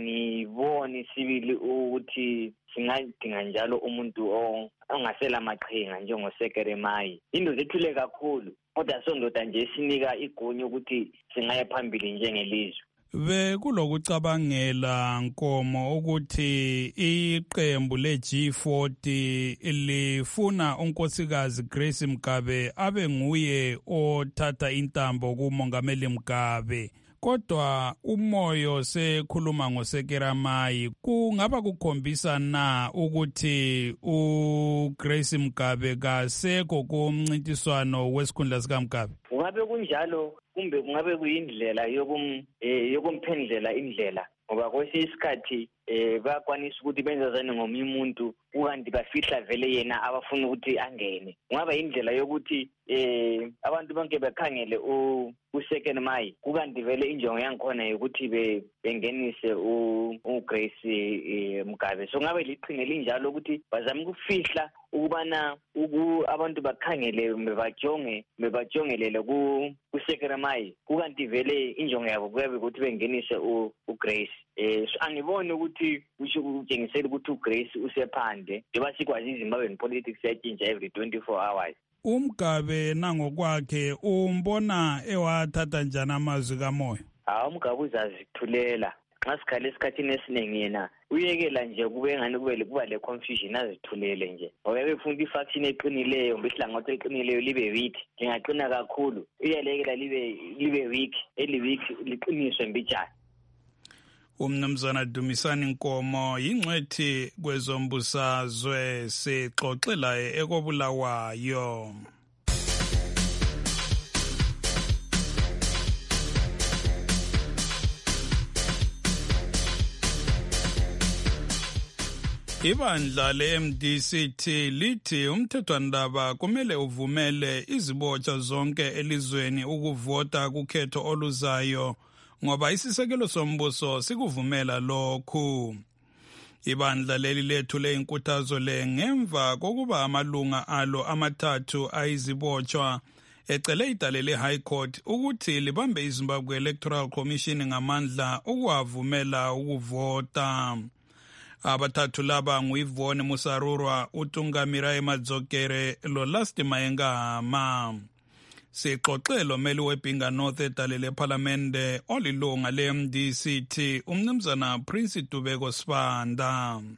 angiboni sibili ukuthi singadinga njalo umuntu ongasela maqhinga njengoSekeramai. Into zethule kakhulu kodwa sondoda nje sinika igunya ukuthi singaye phambili njengelizwe. Bekulokucabangela Nkomo ukuthi iqembu le G forty lifuna unkosikazi Grace Mugabe abe nguye othatha intambo kumongameli Mugabe. Kodwa uMoyo sekhuluma ngoSekeramai kungaba kukhombisa na ukuthi uGrace Mugabe kasekho kumncintiswano wesikhundla sika Mugabe? Kungabe kunjalo kumbe kungabe kuyindlela yokum yokumphendlela indlela ngoba kwesinye isikhathi eh bayakwanisa ukuthi benzazane ngomunye umuntu ukanti bafihla vele yena abafuna ukuthi angene. Kungaba indlela yokuthi eh abantu bonke bekhangele uSekeramai kukanti vele injongo yangikhona ukuthi be bengenise uGrace Mugabe. So ngabe liqhinga linjalo ukuthi bazama ukufihla ukubana uku abantu bakhangele bebajonge bebajongelele ku kuSekeramai kukanti vele injongo yabo kuyabe ukuthi bengenise uGrace. Eh angiboni ukuthi usho ukutshengisela ukuthi uGrace usephandle njengoba sikwazi iZimbabwe politics yatshintsha every twenty-four hours. uMgabe nangokwakhe umbona ewathatha njani amazwi kaMoyo? Ah uMgabe uzazithulela nxa sikhale esikhathini esiningi yena uyekela nje kube ngani kube kuba le confusion azithulele nje ngoba befunda ifaction eqinileyo mbihlangothi eqinileyo libe weak ngingaqina kakhulu uyalekela libe libe weak eli weak liqiniswe mbijana. Umnumzana Dumisani Nkomo yingcwethi kwezombusazwe sixoxela ekobulawayo. Ibandla le-M D C T lithi umthethwandaba kumele uvumele izibotshwa zonke elizweni ukuvota kukhetho oluzayo ngoba isisekelo sombuso sikuvumela lokhu. Ibandla leli lethule inkuthazo le ngemva kokuba amalunga alo amathathu ayizibotshwa ecele idale le-High Court ukuthi libambe iZimbabwe Electoral Commission ngamandla ukuwavumela ukuvota. Abathathu laba nguYvonne Musarurwa, uTungamirayi Madzokere loLasti Mayengama. Sixoxelo meli weBinga North edale leParlamente olilunga le-M D C T umnumzana Prince Dubeko Sibanda.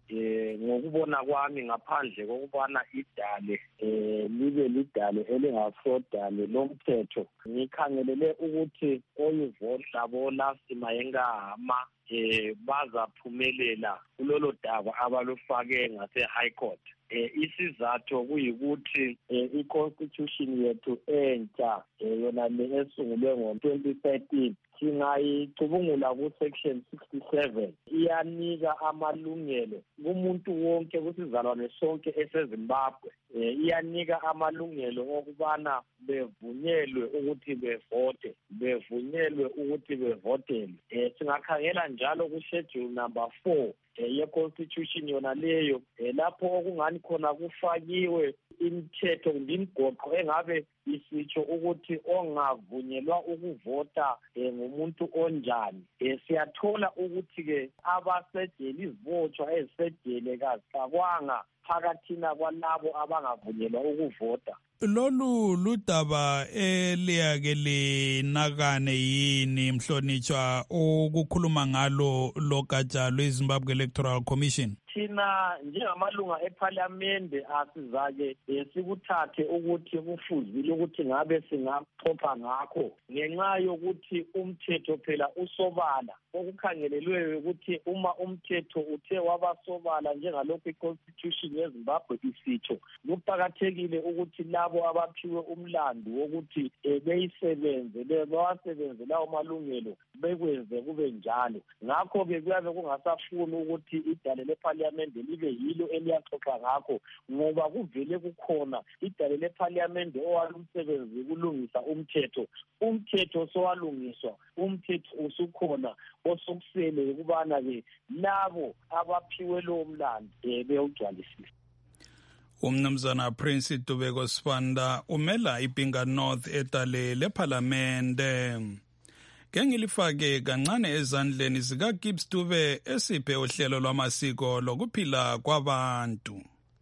eh ngokubona kwami ngaphandle kokubana idale eh libe lidale elingasodale lomthetho ngikhangelele ukuthi oyivote labo last mayengahama eh bazaphumelela kulolo daba abalufake ngase high court. Eh isizathu kuyikuthi i-constitution yethu entsha yona le esungulwe ngo twenty thirteen singayicubungula ku section sixty-seven iyanika amalungelo kumuntu wonke kusizalwane sonke eseZimbabwe. Iyanika amalungelo okubana bevunyelwe ukuthi bevote bevunyelwe ukuthi bevotele. Singakhangela njalo ku schedule number four ye-constitution yona leyo lapho okungani khona kufakiwe imithetho ngimgoqo engabe isitsho ukuthi ongavunyelwa ukuvota ngumuntu onjani. Siyathola ukuthi ke abasejele izivotshwa ezisejele kazifakwanga phakathina kwalabo abangavunyelwa ukuvota. Lolu ludaba eliyake linakane yini mhlonitshwa ukukhuluma ngalo logatsha lweZimbabwe Electoral Commission? Thina njengamalunga eParliament asizake sikuthathe ukuthi kufuzile ukuthi ngabe singaxoxa ngakho ngenxa yokuthi umthetho phela usobala okukhangelelwe ukuthi uma umthetho uthe wabasobala njengalokho iConstitution yeZimbabwe isitsho kuqakathekile ukuthi labo abaphiwe umlando wokuthi beyisebenze bewasebenze lawo malungelo bekwenze kube njalo. Ngakho ke kuyabe kungasafuni ukuthi idale leParliament libe yilo eliyaxoxa ngakho ngoba kuvele kukhona idale leParliament owalumsebenzi kulungisa umthetho. Umthetho sowalungiswa, umthetho usukhona osokusele ukubana ke labo abaphiwe lo mlando bewugcwalisile. Umnumzana Prince Dubeko Sibanda umela iBinga North edale leParlamente. Kengilifake kancane ezandleni zika Gibbs Dube esiphe uhlelo lwamasiko lokuphila kwabantu.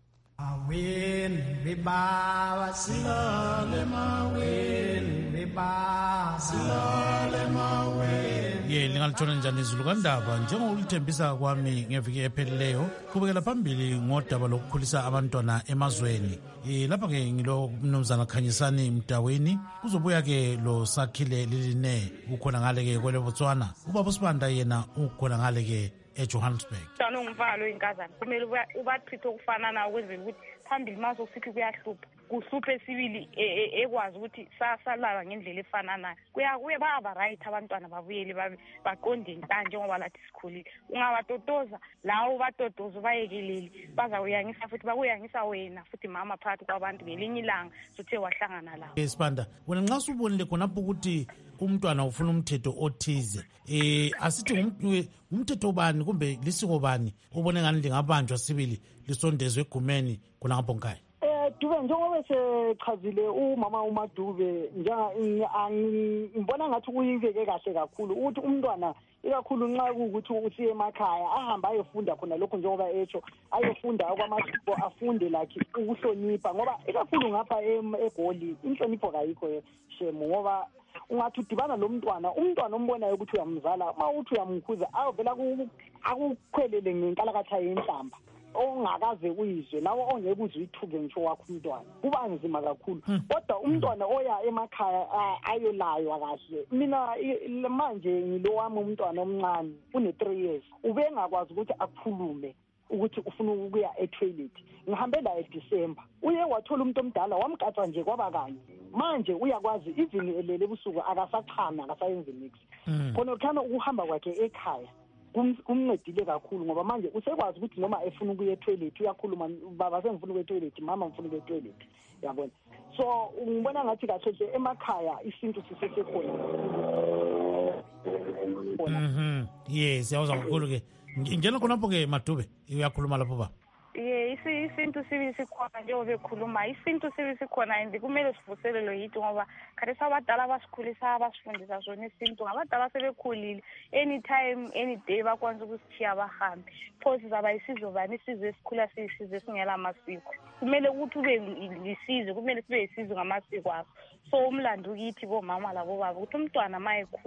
Awen beba silale mawen beba silale mawen. Ye lingalithona njani izulu kandaba njengolithembisa kwami ngeviki epheleleyo kubekela phambili ngodaba lokukhulisa abantwana emazweni. Eh lapha ke ngilo mnumzana Khanyisani Mdaweni kuzobuya ke lo Sakhile Liline ukhona ngale ke kwele Botswana. Ubaba Sibanda yena ukhona ngale ke eJohannesburg. Dano ngivalo inkazana kumele ubathithe ukufanana ukwenzela ukuthi phambili maso sithi kuyahlupha kuhluphe sibili ekwazi ukuthi sasalala ngendlela efananayo kuya kuye baba right abantwana babuyele baqonde nkanje ngoba lathi sikhulile ungabatotoza lawo batotozo bayekeleli bazawuyangisa futhi bakuyangisa wena futhi mama phakathi kwabantu ngelinye ilanga suthe wahlangana lawo. Esibanda wena nxa subonile khonapho ukuthi umntwana ufuna umthetho othize eh asithi umthetho bani kumbe lisiko bani ubone ngani lingabanjwa sibili lisondezwe egumeni kuna ngapho nkai? Eh Dube njengoba sechazile umama uMadube njenga ngibona ngathi kuyiveke kahle kakhulu ukuthi umntwana ikakhulu nxa ukuthi usiye emakhaya ahamba ayefunda khona lokho njengoba echo ayefunda kwamasiko afunde lakhe ukuhlonipha ngoba ikakhulu ngapha eGoli inhlonipho kayikho shemo ngoba ungathi udibana lo mntwana umntwana ombonayo ukuthi uyamzala mawuthi uyamkhuza avela akukhwelele ngenkalakatha yenhlamba ongakaze uyizwe nawo ongeke uze uyithuke ngisho wakho umntwana kuba nzima kakhulu kodwa umntwana oya emakhaya ayolayo kahle mina manje ngilo wami umntwana omncane une three years ubengakwazi ukuthi akhulume ukuthi ufuna ukuya etoilet ngihambe la eDecember uye wathola umuntu omdala wamgaca nje kwaba kanye manje uyakwazi even elele ebusuku akasachana akasayenzi mix khona khona ukuhamba kwakhe ekhaya kumncedile kakhulu ngoba manje usekwazi ukuthi noma efuna ukuya etoilet uyakhuluma baba sengifuna ukuya etoilet mama ngifuna ukuya etoilet yabona so ngibona ngathi kahle nje emakhaya isinto sisesekhona. Mhm yes yawuza kakhulu ke ngena khonapho ke Madube uyakhuluma lapho ba ye isintu sibi sikhona njengoba ekhuluma isintu sibi sikhona and kumele sivuselelwe yithi ngoba khathesi abadala abasikhulisa abasifundisa sona isintu ngabadala sebekhulile anytime any day bakwanisa ukusithiya bahambe pho sizaba isizwe bani isizwe esikhula siyisizwe singela amasiko kumele ukuthi ube lisizwe kumele sibe isizwe ngamasiko akho so umlando kithi bomama labo baba ukuthi umntwana mayekhula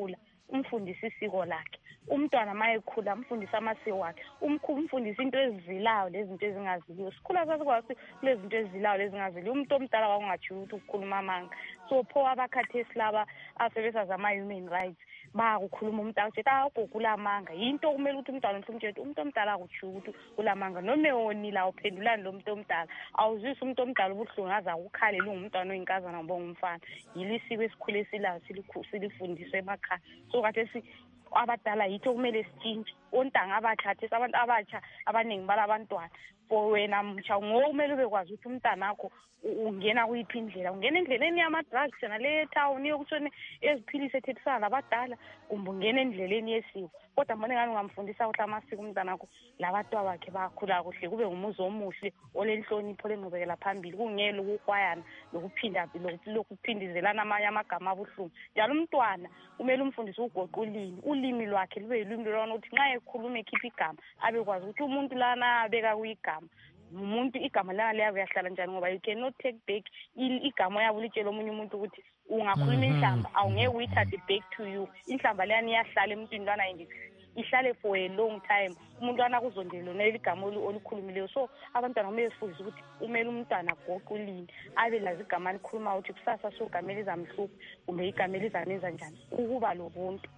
umfundise isiko lakhe. Umntwana mayekhula umfundise amasiko akhe. Umfundise into ezizilayo lezinto ezingaziliyo. Sikhula sasikwazi lezi zinto ezizilayo lezingaziliyo. Umuntu omdala wakungathi ukuthi ukukhuluma amanga. So pho abakhathesi laba asebenza zama human rights bakukhuluma umuntu athi akugula amanga. Into kumele ukuthi umntwana umtshela umuntu omdala akuthi ukuthi ulamanga noma ewonila uphendulani lo muntu omdala. Awuzwisi umuntu omdala ubuhlungu aza ukukhalela umntwana oyinkazana ngoba ngumfana. Yilisiko esikhule silayo silifundiswe emakhaya. So kathesi abadala yitho kumele sitshintshe ontanga abathathe abantu abatsha abaningi balabantwana for wena mtsha ngokumele ubekwazi ukuthi umntana wakho ungena kuyiphi indlela ungena endleleni yama-drugs nale town yokuthone eziphilise ethethisana labadala kumbe ungena endleleni yesiko kodwa mbone ngani ungamfundisa ukuthi amasiko umntana wakho labatwa bakhe bakhula kuhle kube ngumuzi omuhle olenhlonipho lengqubekela phambili kungela ukukwayana lokuphinda lokuphindizelana amanye amagama abuhlungu njalo umntwana kumele umfundise ugoqa ulimi ulimi lwakhe lube yilimi lona ukuthi nxa ekhuluma ekhipha igama abekwazi ukuthi umuntu lana abeka kuyigama umuntu igama lana liyabe yahlala njani ngoba you cannot take back igama yabo litshela omunye umuntu ukuthi ungakhuluma inhlamba awungeke uyithathe back to you inhlamba lana iyahlala emntwini lana yindi ihlale for a long time umuntu lana kuzondela lona igama olukhulumileyo so abantwana kumele sifundise ukuthi umele umntwana goqa ulimi abe lazi igama likhuluma ukuthi kusasa so igama elizamhlupha kumbe igama elizamenza njani ukuba lobuntu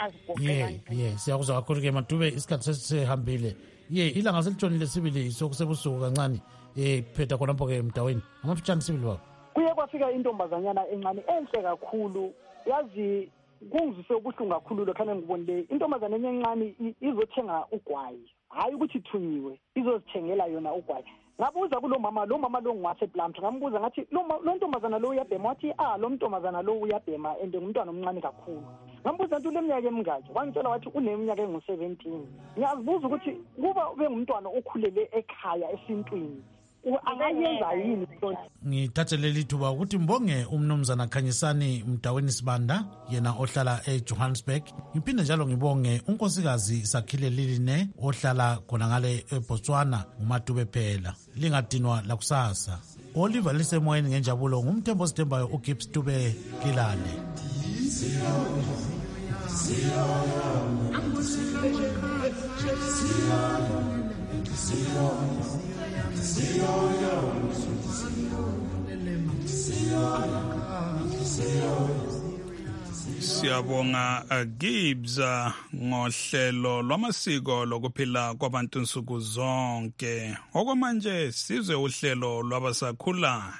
ye ye siyakuzwa kakhulu ke Madube isikhathi sesihambile ye ilanga selitshonile sibili sokusebusuku kancane eh phetha khonapho ke emdaweni amafitshane sibili baba kuye kwafika intombazanyana encane enhle kakhulu yazi kungizise ubuhlungu kakhulu lo khane ngibonile intombazana encane izothenga ugwayi hayi ukuthi thunyiwe izozithengela yona ugwayi ngabuza kulo mama lo mama lo ngwase Blamth ngambuza ngathi lo ntombazana lo uyabhema wathi ah lo ntombazana lo uyabhema ende ngumntwana omncane kakhulu ngambuza ukuthi leminyaka emingaki wangitshela wathi uneminyaka engu seventeen ngiyazibuza ukuthi kuba ube ngumntwana okhulele ekhaya esintwini angayenza yini ngithathele lithuba ukuthi mbonge umnumzana Khanyisani Mdaweni Sibanda yena ohlala eJohannesburg ngiphinde njalo ngibonge unkosikazi Sakhile Liline ohlala khona ngale eBotswana uMadube phela lingadinwa lakusasa Oliver lisemoyeni ngenjabulo ngumthembo sitembayo uGibbs Dube Kilane Siyabonga Gibbs ngohlelo lwamasiko lokuphila kwabantu nsuku zonke okwamanje sizwe uhlelo lwabasakhulayo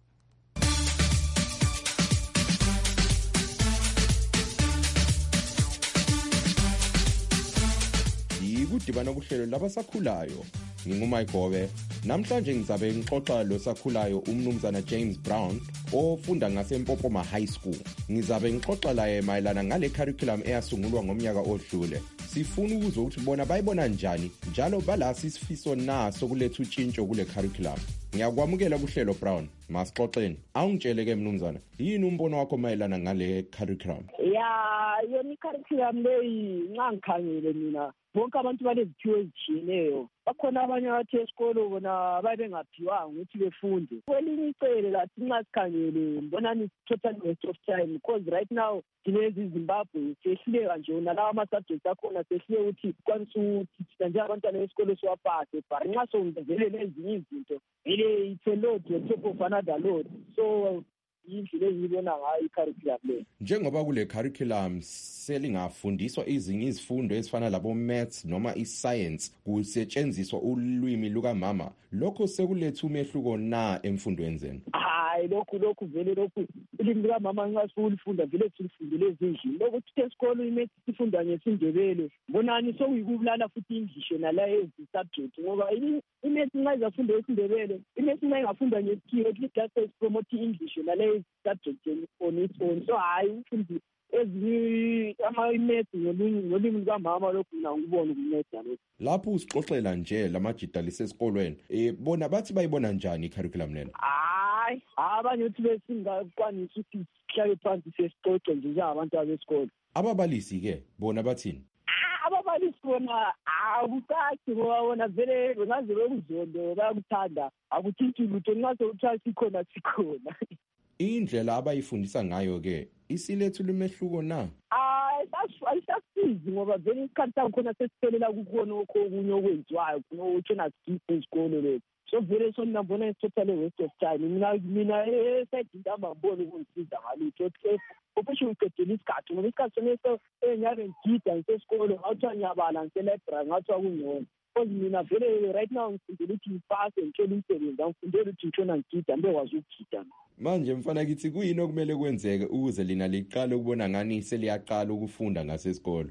Yikudibana kuhlelo labasakhulayo nginguMayigobe namhlanje ngizabe ngixoxa lo sakhulayo umnumzana James Brown ofunda ngaseMpopoma High School ngizabe ngixoxa laye mayelana ngale curriculum eyasungulwa ngomnyaka odlule sifuna ukuzwa ukuthi bona bayibona njani njalo balasi isifiso naso kuletha utshintsho kule curriculum ngiyakwamukela kuhlelo Brown masixoxeni awungitshele ke mnumzana yini umbono wakho mayelana ngale curriculum ya yona curriculum leyi nxa ngikhangele mina bonke abantu baneziphiwo ezitshiyeneyo bakhona abanye abathi esikolo bona babengaphiwanga ukuthi befunde kwelinye icele lathi nxa sikhangele mbonani total waste of time because right now sinezi eZimbabwe sehluleka nje nalawa ama-subjects akhona sehluleka ukuthi kwanisa ukuthi thina njengabantwana besikolo siwapase but nxa sokungezelela ezinye izinto vele it's a load on top of another load so yindlela engiyibona ngayo i-curriculum le njengoba kule curriculum selingafundiswa izinye izifundo ezifana labo maths noma i-science kusetshenziswa ulwimi lukamama lokho sekuletha umehluko na emfundweni zenu hayi lokhu lokhu vele lokhu ulimi lukamama nxa siwulifunda vele silifundele ezindlini lokuthi esikolo imaths sifunda ngesindebele mbonani sokuyikubulala futhi English nala ezi-subject ngoba imaths nxa izafunda esindebele imaths nxa ingafunda ngesikhiwa at least just promote English nala ezi-subject on its own so hayi umfundi ezinye ama-imaths ngolimi lukamama lokhu mina ngikubona ukunceda lokhu lapho usixoxela nje lamajida lisesikolweni um bona bathi bayibona njani i-curriculum lena hayi abanye ukuthi besingakwanisa ukuthi sihlale phansi sesixoxe nje njengabantu abesikolo ababalisi-ke bona bathini ababalisi bona akucaci ngoba bona vele bengaze bekuzonde bayakuthanda akuthinti lutho nxa sekuthiwa sikhona sikhona indlela abayifundisa ngayo-ke isilethu lumehluko na hayi ayisasizi ngoba vele isikhathi sakhona sesiphelela kukhona okunye okwenziwayo khona otshona sikiphe isikolo lethu. So vele so nabona is totally waste of time. Mina mina esayidinta ambamboni ukungisiza ngalutho. Upheshe uqedela isikhathi ngoba isikhathi soneso enyabe ngigida ngisesikolo ngawuthiwa ngiyabala ngise-library ngawuthiwa kungcono. Because mina vele right now ngifundela ukuthi ngipase ngitshela umsebenzi angifundela ukuthi ngitshona ngigida mbekwazi ukugida. Manje mfana kithi kuyini okumele kwenzeke ukuze lina liqale ukubona ngani seliyaqala ukufunda ngasesikolo?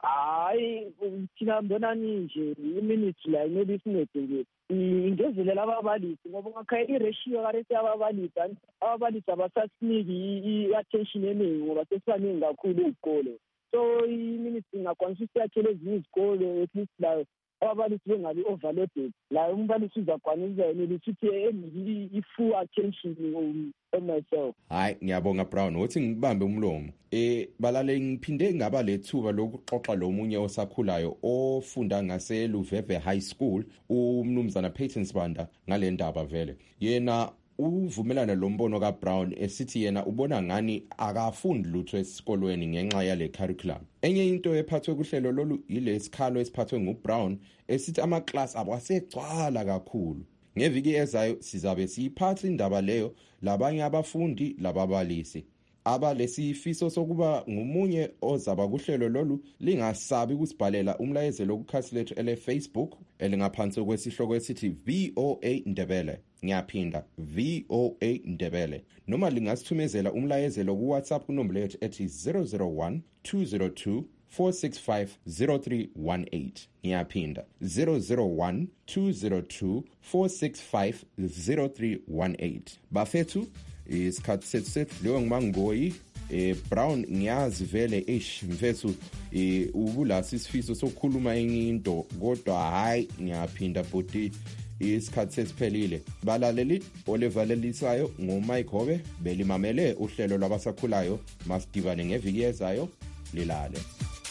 Hayi thina mbonani nje iminute la maybe isincede nje ingezelela ababalisi ngoba ngakhaya i-ratio karesi ababalisi ababalisi abasasiniki i-attention eningi ngoba sesibaningi kakhulu izikole. So iminute ingakwanisa ukuyathela ezinye izikole at least la ababalisi bengabi overloaded. La umbalisi uzakwanisa yena ukuthi eniki i-full attention on myself. Hayi ngiyabonga Brown uthi ngibambe umlomo. Eh balale ngiphinde ngaba lethuba lokuxoxa lomunye osakhulayo ofunda ngase Luveve High School umnumzana Peyton Sibanda ngale ndaba vele. Yena uvumelana lo mbono ka Brown esithi yena ubona ngani akafundi lutho esikolweni ngenxa yale curriculum. Enye into ephathwe kuhlelo lolu ile sikhalo esiphathwe nguBrown esithi ama class abasegcwala kakhulu. Ngeviki ezayo sizabe siyiphatha indaba leyo labanye abafundi lababalisi. Aba lesifiso sokuba ngumunye ozaba kuhlelo lolu lingasabi ukusibhalela umlayezelo kukhasi lethu ele Facebook elingaphansi kwesihloko esithi V O A Ndebele. Ngiyaphinda V O A Ndebele. Noma lingasithumezela umlayezelo ku WhatsApp kunombolo yethu ethi zero zero one two zero two four six five zero three one eight. Ngiyaphinda zero zero one two zero two four six five zero three one eight. Bafethu isikhathi sethu sethu leyo ngimangoyi eh Brown ngiyazi vele eish mfethu eh ubulasi isifiso sokukhuluma enye into kodwa hayi ngiyaphinda futhi isikhathi sesiphelile. Balaleli olevalelisayo ngoMike Hobe belimamele uhlelo lwabasakhulayo masidibane ngeviki ezayo lilale.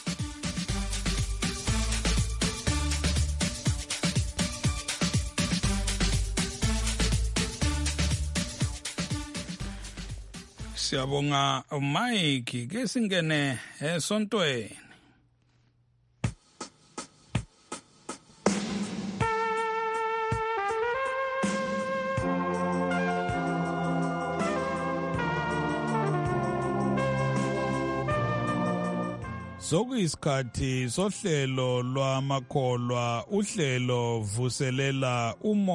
Siyabonga Mike ke singene esontweni. Sokuyisikhathi sohlelo lwamakholwa uhlelo vuselela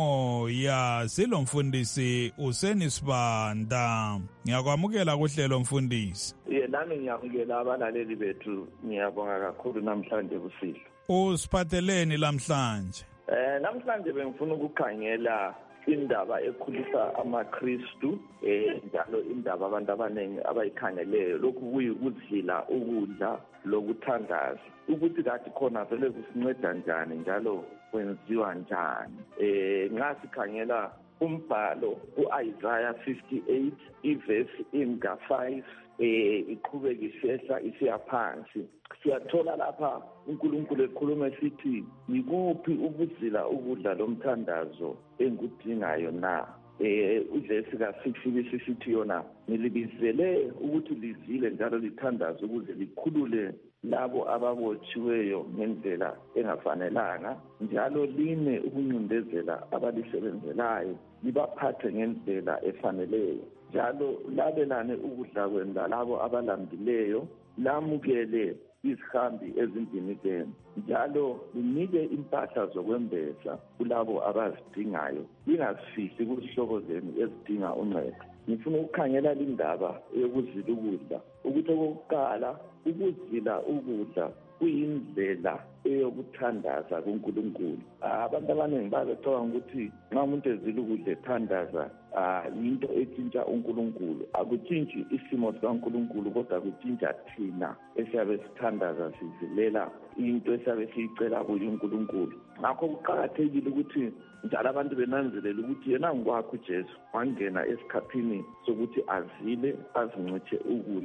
umoya silomfundisi Useni Sibanda. Ngiyakwamukela kuhlelo mfundisi. Ye nami ngiyamukela abalaleli bethu ngiyabonga kakhulu namhlanje kusihlwa. Usiphatheleni namhlanje? Eh namhlanje bengifuna ukukhangela indaba ekhulisa amaKristu eh njalo indaba abantu abaningi abayikhangeleyo lokhu kuyikudlila ukudla lokuthandaza ukuthi kathi khona vele kusinceda njani njalo kwenziwa njani. Eh ngasikhangela umbhalo uIsaiah fifty-eight ivesi inga five eh iqhubeka isehla isiya phansi. Siyathola lapha uNkulunkulu ekhuluma esithi yikuphi ukuzila ukudla lomthandazo engudingayo na. Eh ivesi ka six ibisithi yona nilibizele ukuthi lizile njalo lithandaze ukuze likhulule labo ababotshiweyo ngendlela engafanelanga njalo line ukuncindezela abalisebenzelayo libaphathe ngendlela efaneleyo njalo labelane ukudla kwenda labo abalambileyo lamukele izihambi ezindlini zenu njalo linike impahla zokwembesa kulabo abazidingayo lingazifihli kuzihloko zenu ezidinga uncedo. Ngifuna ukukhangela indaba yokuzila ukudla ukuthi okokuqala ukuzila ukudla kuyindlela eyokuthandaza kuNkulunkulu. Abantu abaningi bazecabanga ukuthi nxa umuntu ezila ukudla ethandaza into etshintsha uNkulunkulu. Akutshintshi isimo sikaNkulunkulu kodwa kutshintsha thina esiyabe sithandaza sizilela into esiyabe siyicela kuyo uNkulunkulu. Ngakho kuqakathekile ukuthi njalo abantu benanzelela ukuthi yena ngokwakhe uJesu wangena esikhaphini sokuthi azile azincithe ukudla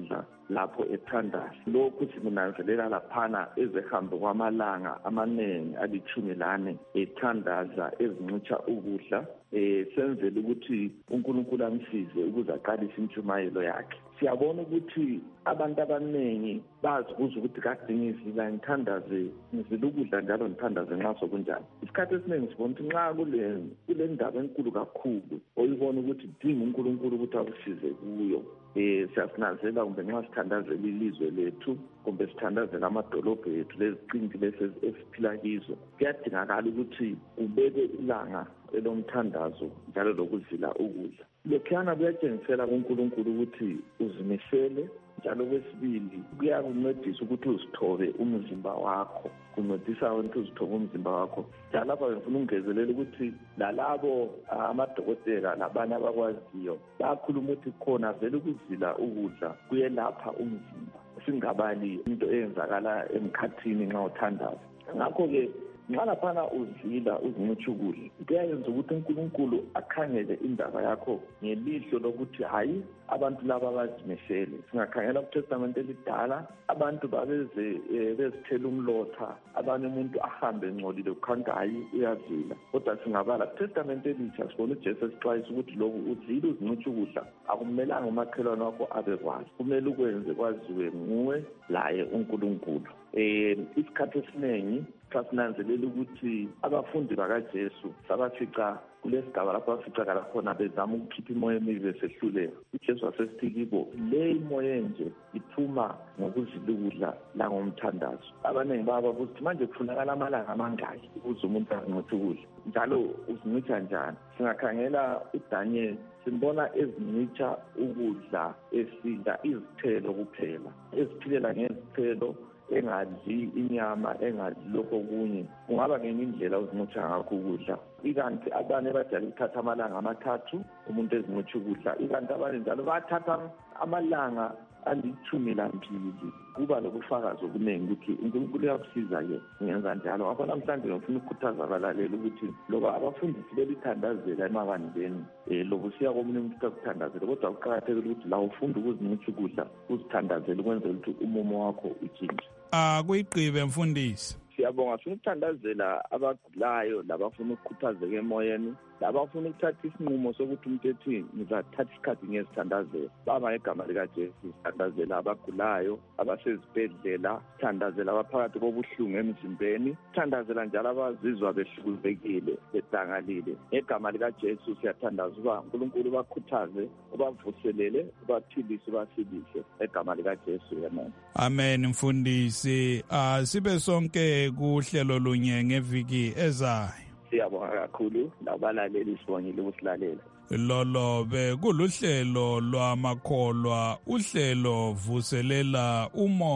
lapho ethandaza. Lokhu sikunanzelela laphana ezehambe kwamalanga amaningi alithumi lane ethandaza ezincitsha ukudla eh senzele ukuthi uNkulunkulu amsize ukuze aqalise intshumayelo yakhe. Siyabona ukuthi abantu abaningi bazibuza ukuthi kade ngizila ngithandaze ngizila ukudla njalo ngithandaze nxa sokunjani. Isikhathi esiningi sibona ukuthi nxa kule kule ndaba enkulu kakhulu oyibona ukuthi dinga uNkulunkulu ukuthi akusize kuyo. Eh siyasinazela kumbe nxa sithandazela ilizwe lethu kumbe sithandazela amadolobho ethu leziqingi lesi esiphila kizo, kuyadingakala ukuthi ubeke ilanga elomthandazo njalo lokuzila ukudla. Lokhuyana kuyatshengisela kuNkulunkulu ukuthi uzimisele, njalo kwesibili kuyakuncedisa ukuthi uzithobe umzimba wakho, kuncedisa ukuthi uzithobe umzimba wakho. Njalo lapha ngifuna ungezelela ukuthi lalabo amadokotela labanye abakwaziyo bayakhuluma ukuthi khona vele ukuzila ukudla kuyelapha umzimba, singabali into eyenzakala emkhathini nxa uthandaza. Ngakho-ke nxa laphana uzila uzincitsha ukudla, kuyayenza ukuthi uNkulunkulu akhangele indaba yakho ngelihlo lokuthi hayi abantu laba bazimisele. Singakhangela kuTestament elidala abantu babeze bezithela umlotha, abanye umuntu ahambe ngcolile kukhanga hayi uyazila. Kodwa singabala kuTestament elitsha sibona uJesu esixwayisa ukuthi lokhu uzila uzincitsha ukudla akumelanga umakhelwane wakho abekwazi, kumele ukwenze kwaziwe nguwe laye uNkulunkulu. Eh isikhathi esiningi sasinanzelela ukuthi abafundi bakaJesu sabafica kulesigaba lapho baficakala khona bezama ukukhipha imoya emibi besehluleka. uJesu wasesithi kibo, le imoya enje iphuma ngokuzila ukudla langomthandazo. Abaningi bababuza ukuthi manje kufunakala amalanga amangaki ukuze umuntu azincitshe ukudla, njalo uzincitsha njani? Singakhangela uDaniel simbona ezincitsha ukudla esidla izithelo kuphela, eziphilela ngezithelo, engadli inyama, engadli lokho okunye. Kungaba ngenye indlela uzincitsha ngakho ukudla. Ikanti abanye bajala ukuthatha amalanga amathathu umuntu ezincitsha ukudla, ikanti abanye njalo bathatha amalanga alithumi lambili. Kuba lokufakazi okuningi ukuthi uNkulunkulu uyakusiza-ke ngenza njalo. Ngakho namhlanje ngifuna ukukhuthaza abalaleli ukuthi loba abafundisi belithandazela emabandleni um lobo siya komunye umuntu akuthandazele, kodwa kuqakathekile ukuthi la ufunda ukuzincitsha ukudla uzithandazele ukwenzela ukuthi umumo wakho utshintshe. Akuyiqibe mfundisi. Siyabonga, sifuna ukuthandazela abagulayo labafuna ukukhuthazeka emoyeni, labafuna ukuthatha isinqumo sokuthi umuntu ethi ngizathatha isikhathi ngezithandazela. Baba ngegama likaJesu sithandazela abagulayo abasezibhedlela, sithandazela abaphakathi kobuhlungu emzimbeni, sithandazela njalo abazizwa behlukulekile bedangalile. Ngegama likaJesu siyathandaza uba uNkulunkulu bakhuthaze, ubavuselele, ubaphilise, ubasilise ngegama likaJesu. Amen. Amen mfundisi. Ah sibe sonke kuhlelo lunye ngeviki ezayo. Siyabonga kakhulu labalaleli sibongile ukusilalela. Lolo be kuluhlelo lwamakholwa, uhlelo vuselela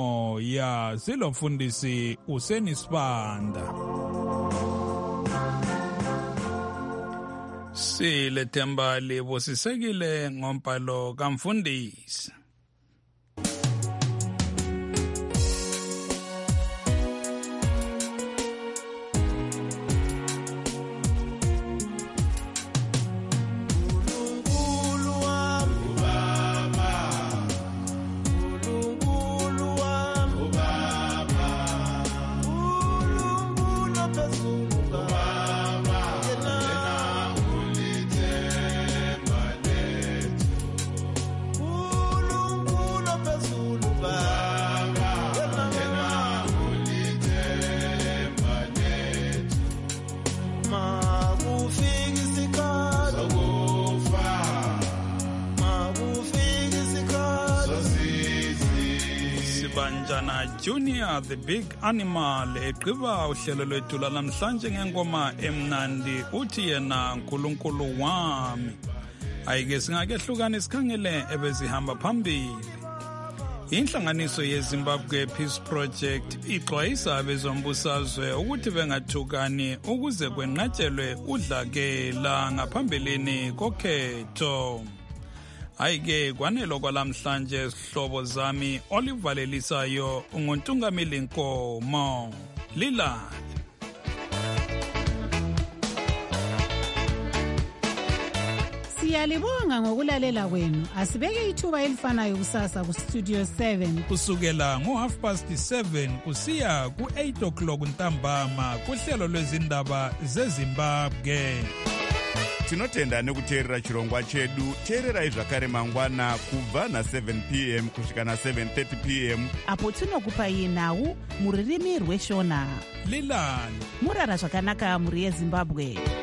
umoya, silomfundisi Useni Sibanda. Silethemba libusisekile ngompalo kamfundisi. Junior the Big Animal eqiba uhlelo lwethu namhlanje ngengoma emnandi uthi yena uNkulunkulu wami. Ayike singakehlukana isikhangele ebezihamba phambili. Inhlanganiso yeZimbabwe Peace Project ixwayisa abezombusazwe ukuthi bengathukani ukuze kwenqatshelwe udlakela ngaphambilini kokhetho. Ayike kwanelo kwalamhlanje sihlobo zami olivalelisayo unguntungamili Nkomo lila. Siyalibonga ngokulalela kwenu. Asibeke ithuba elifanayo kusasa ku Studio seven kusukela ngo half past seven kusiya ku eight o'clock ntambama kuhlelo lwezindaba zeZimbabwe. Tinotenda nekuteerera chirongwa chedu. Teererai zvakare mangwana kubva na seven p m kusvika na seven thirty p m apo tinokupai nhau muririmi rweshona. Lilani murara zvakanaka muri yeZimbabwe.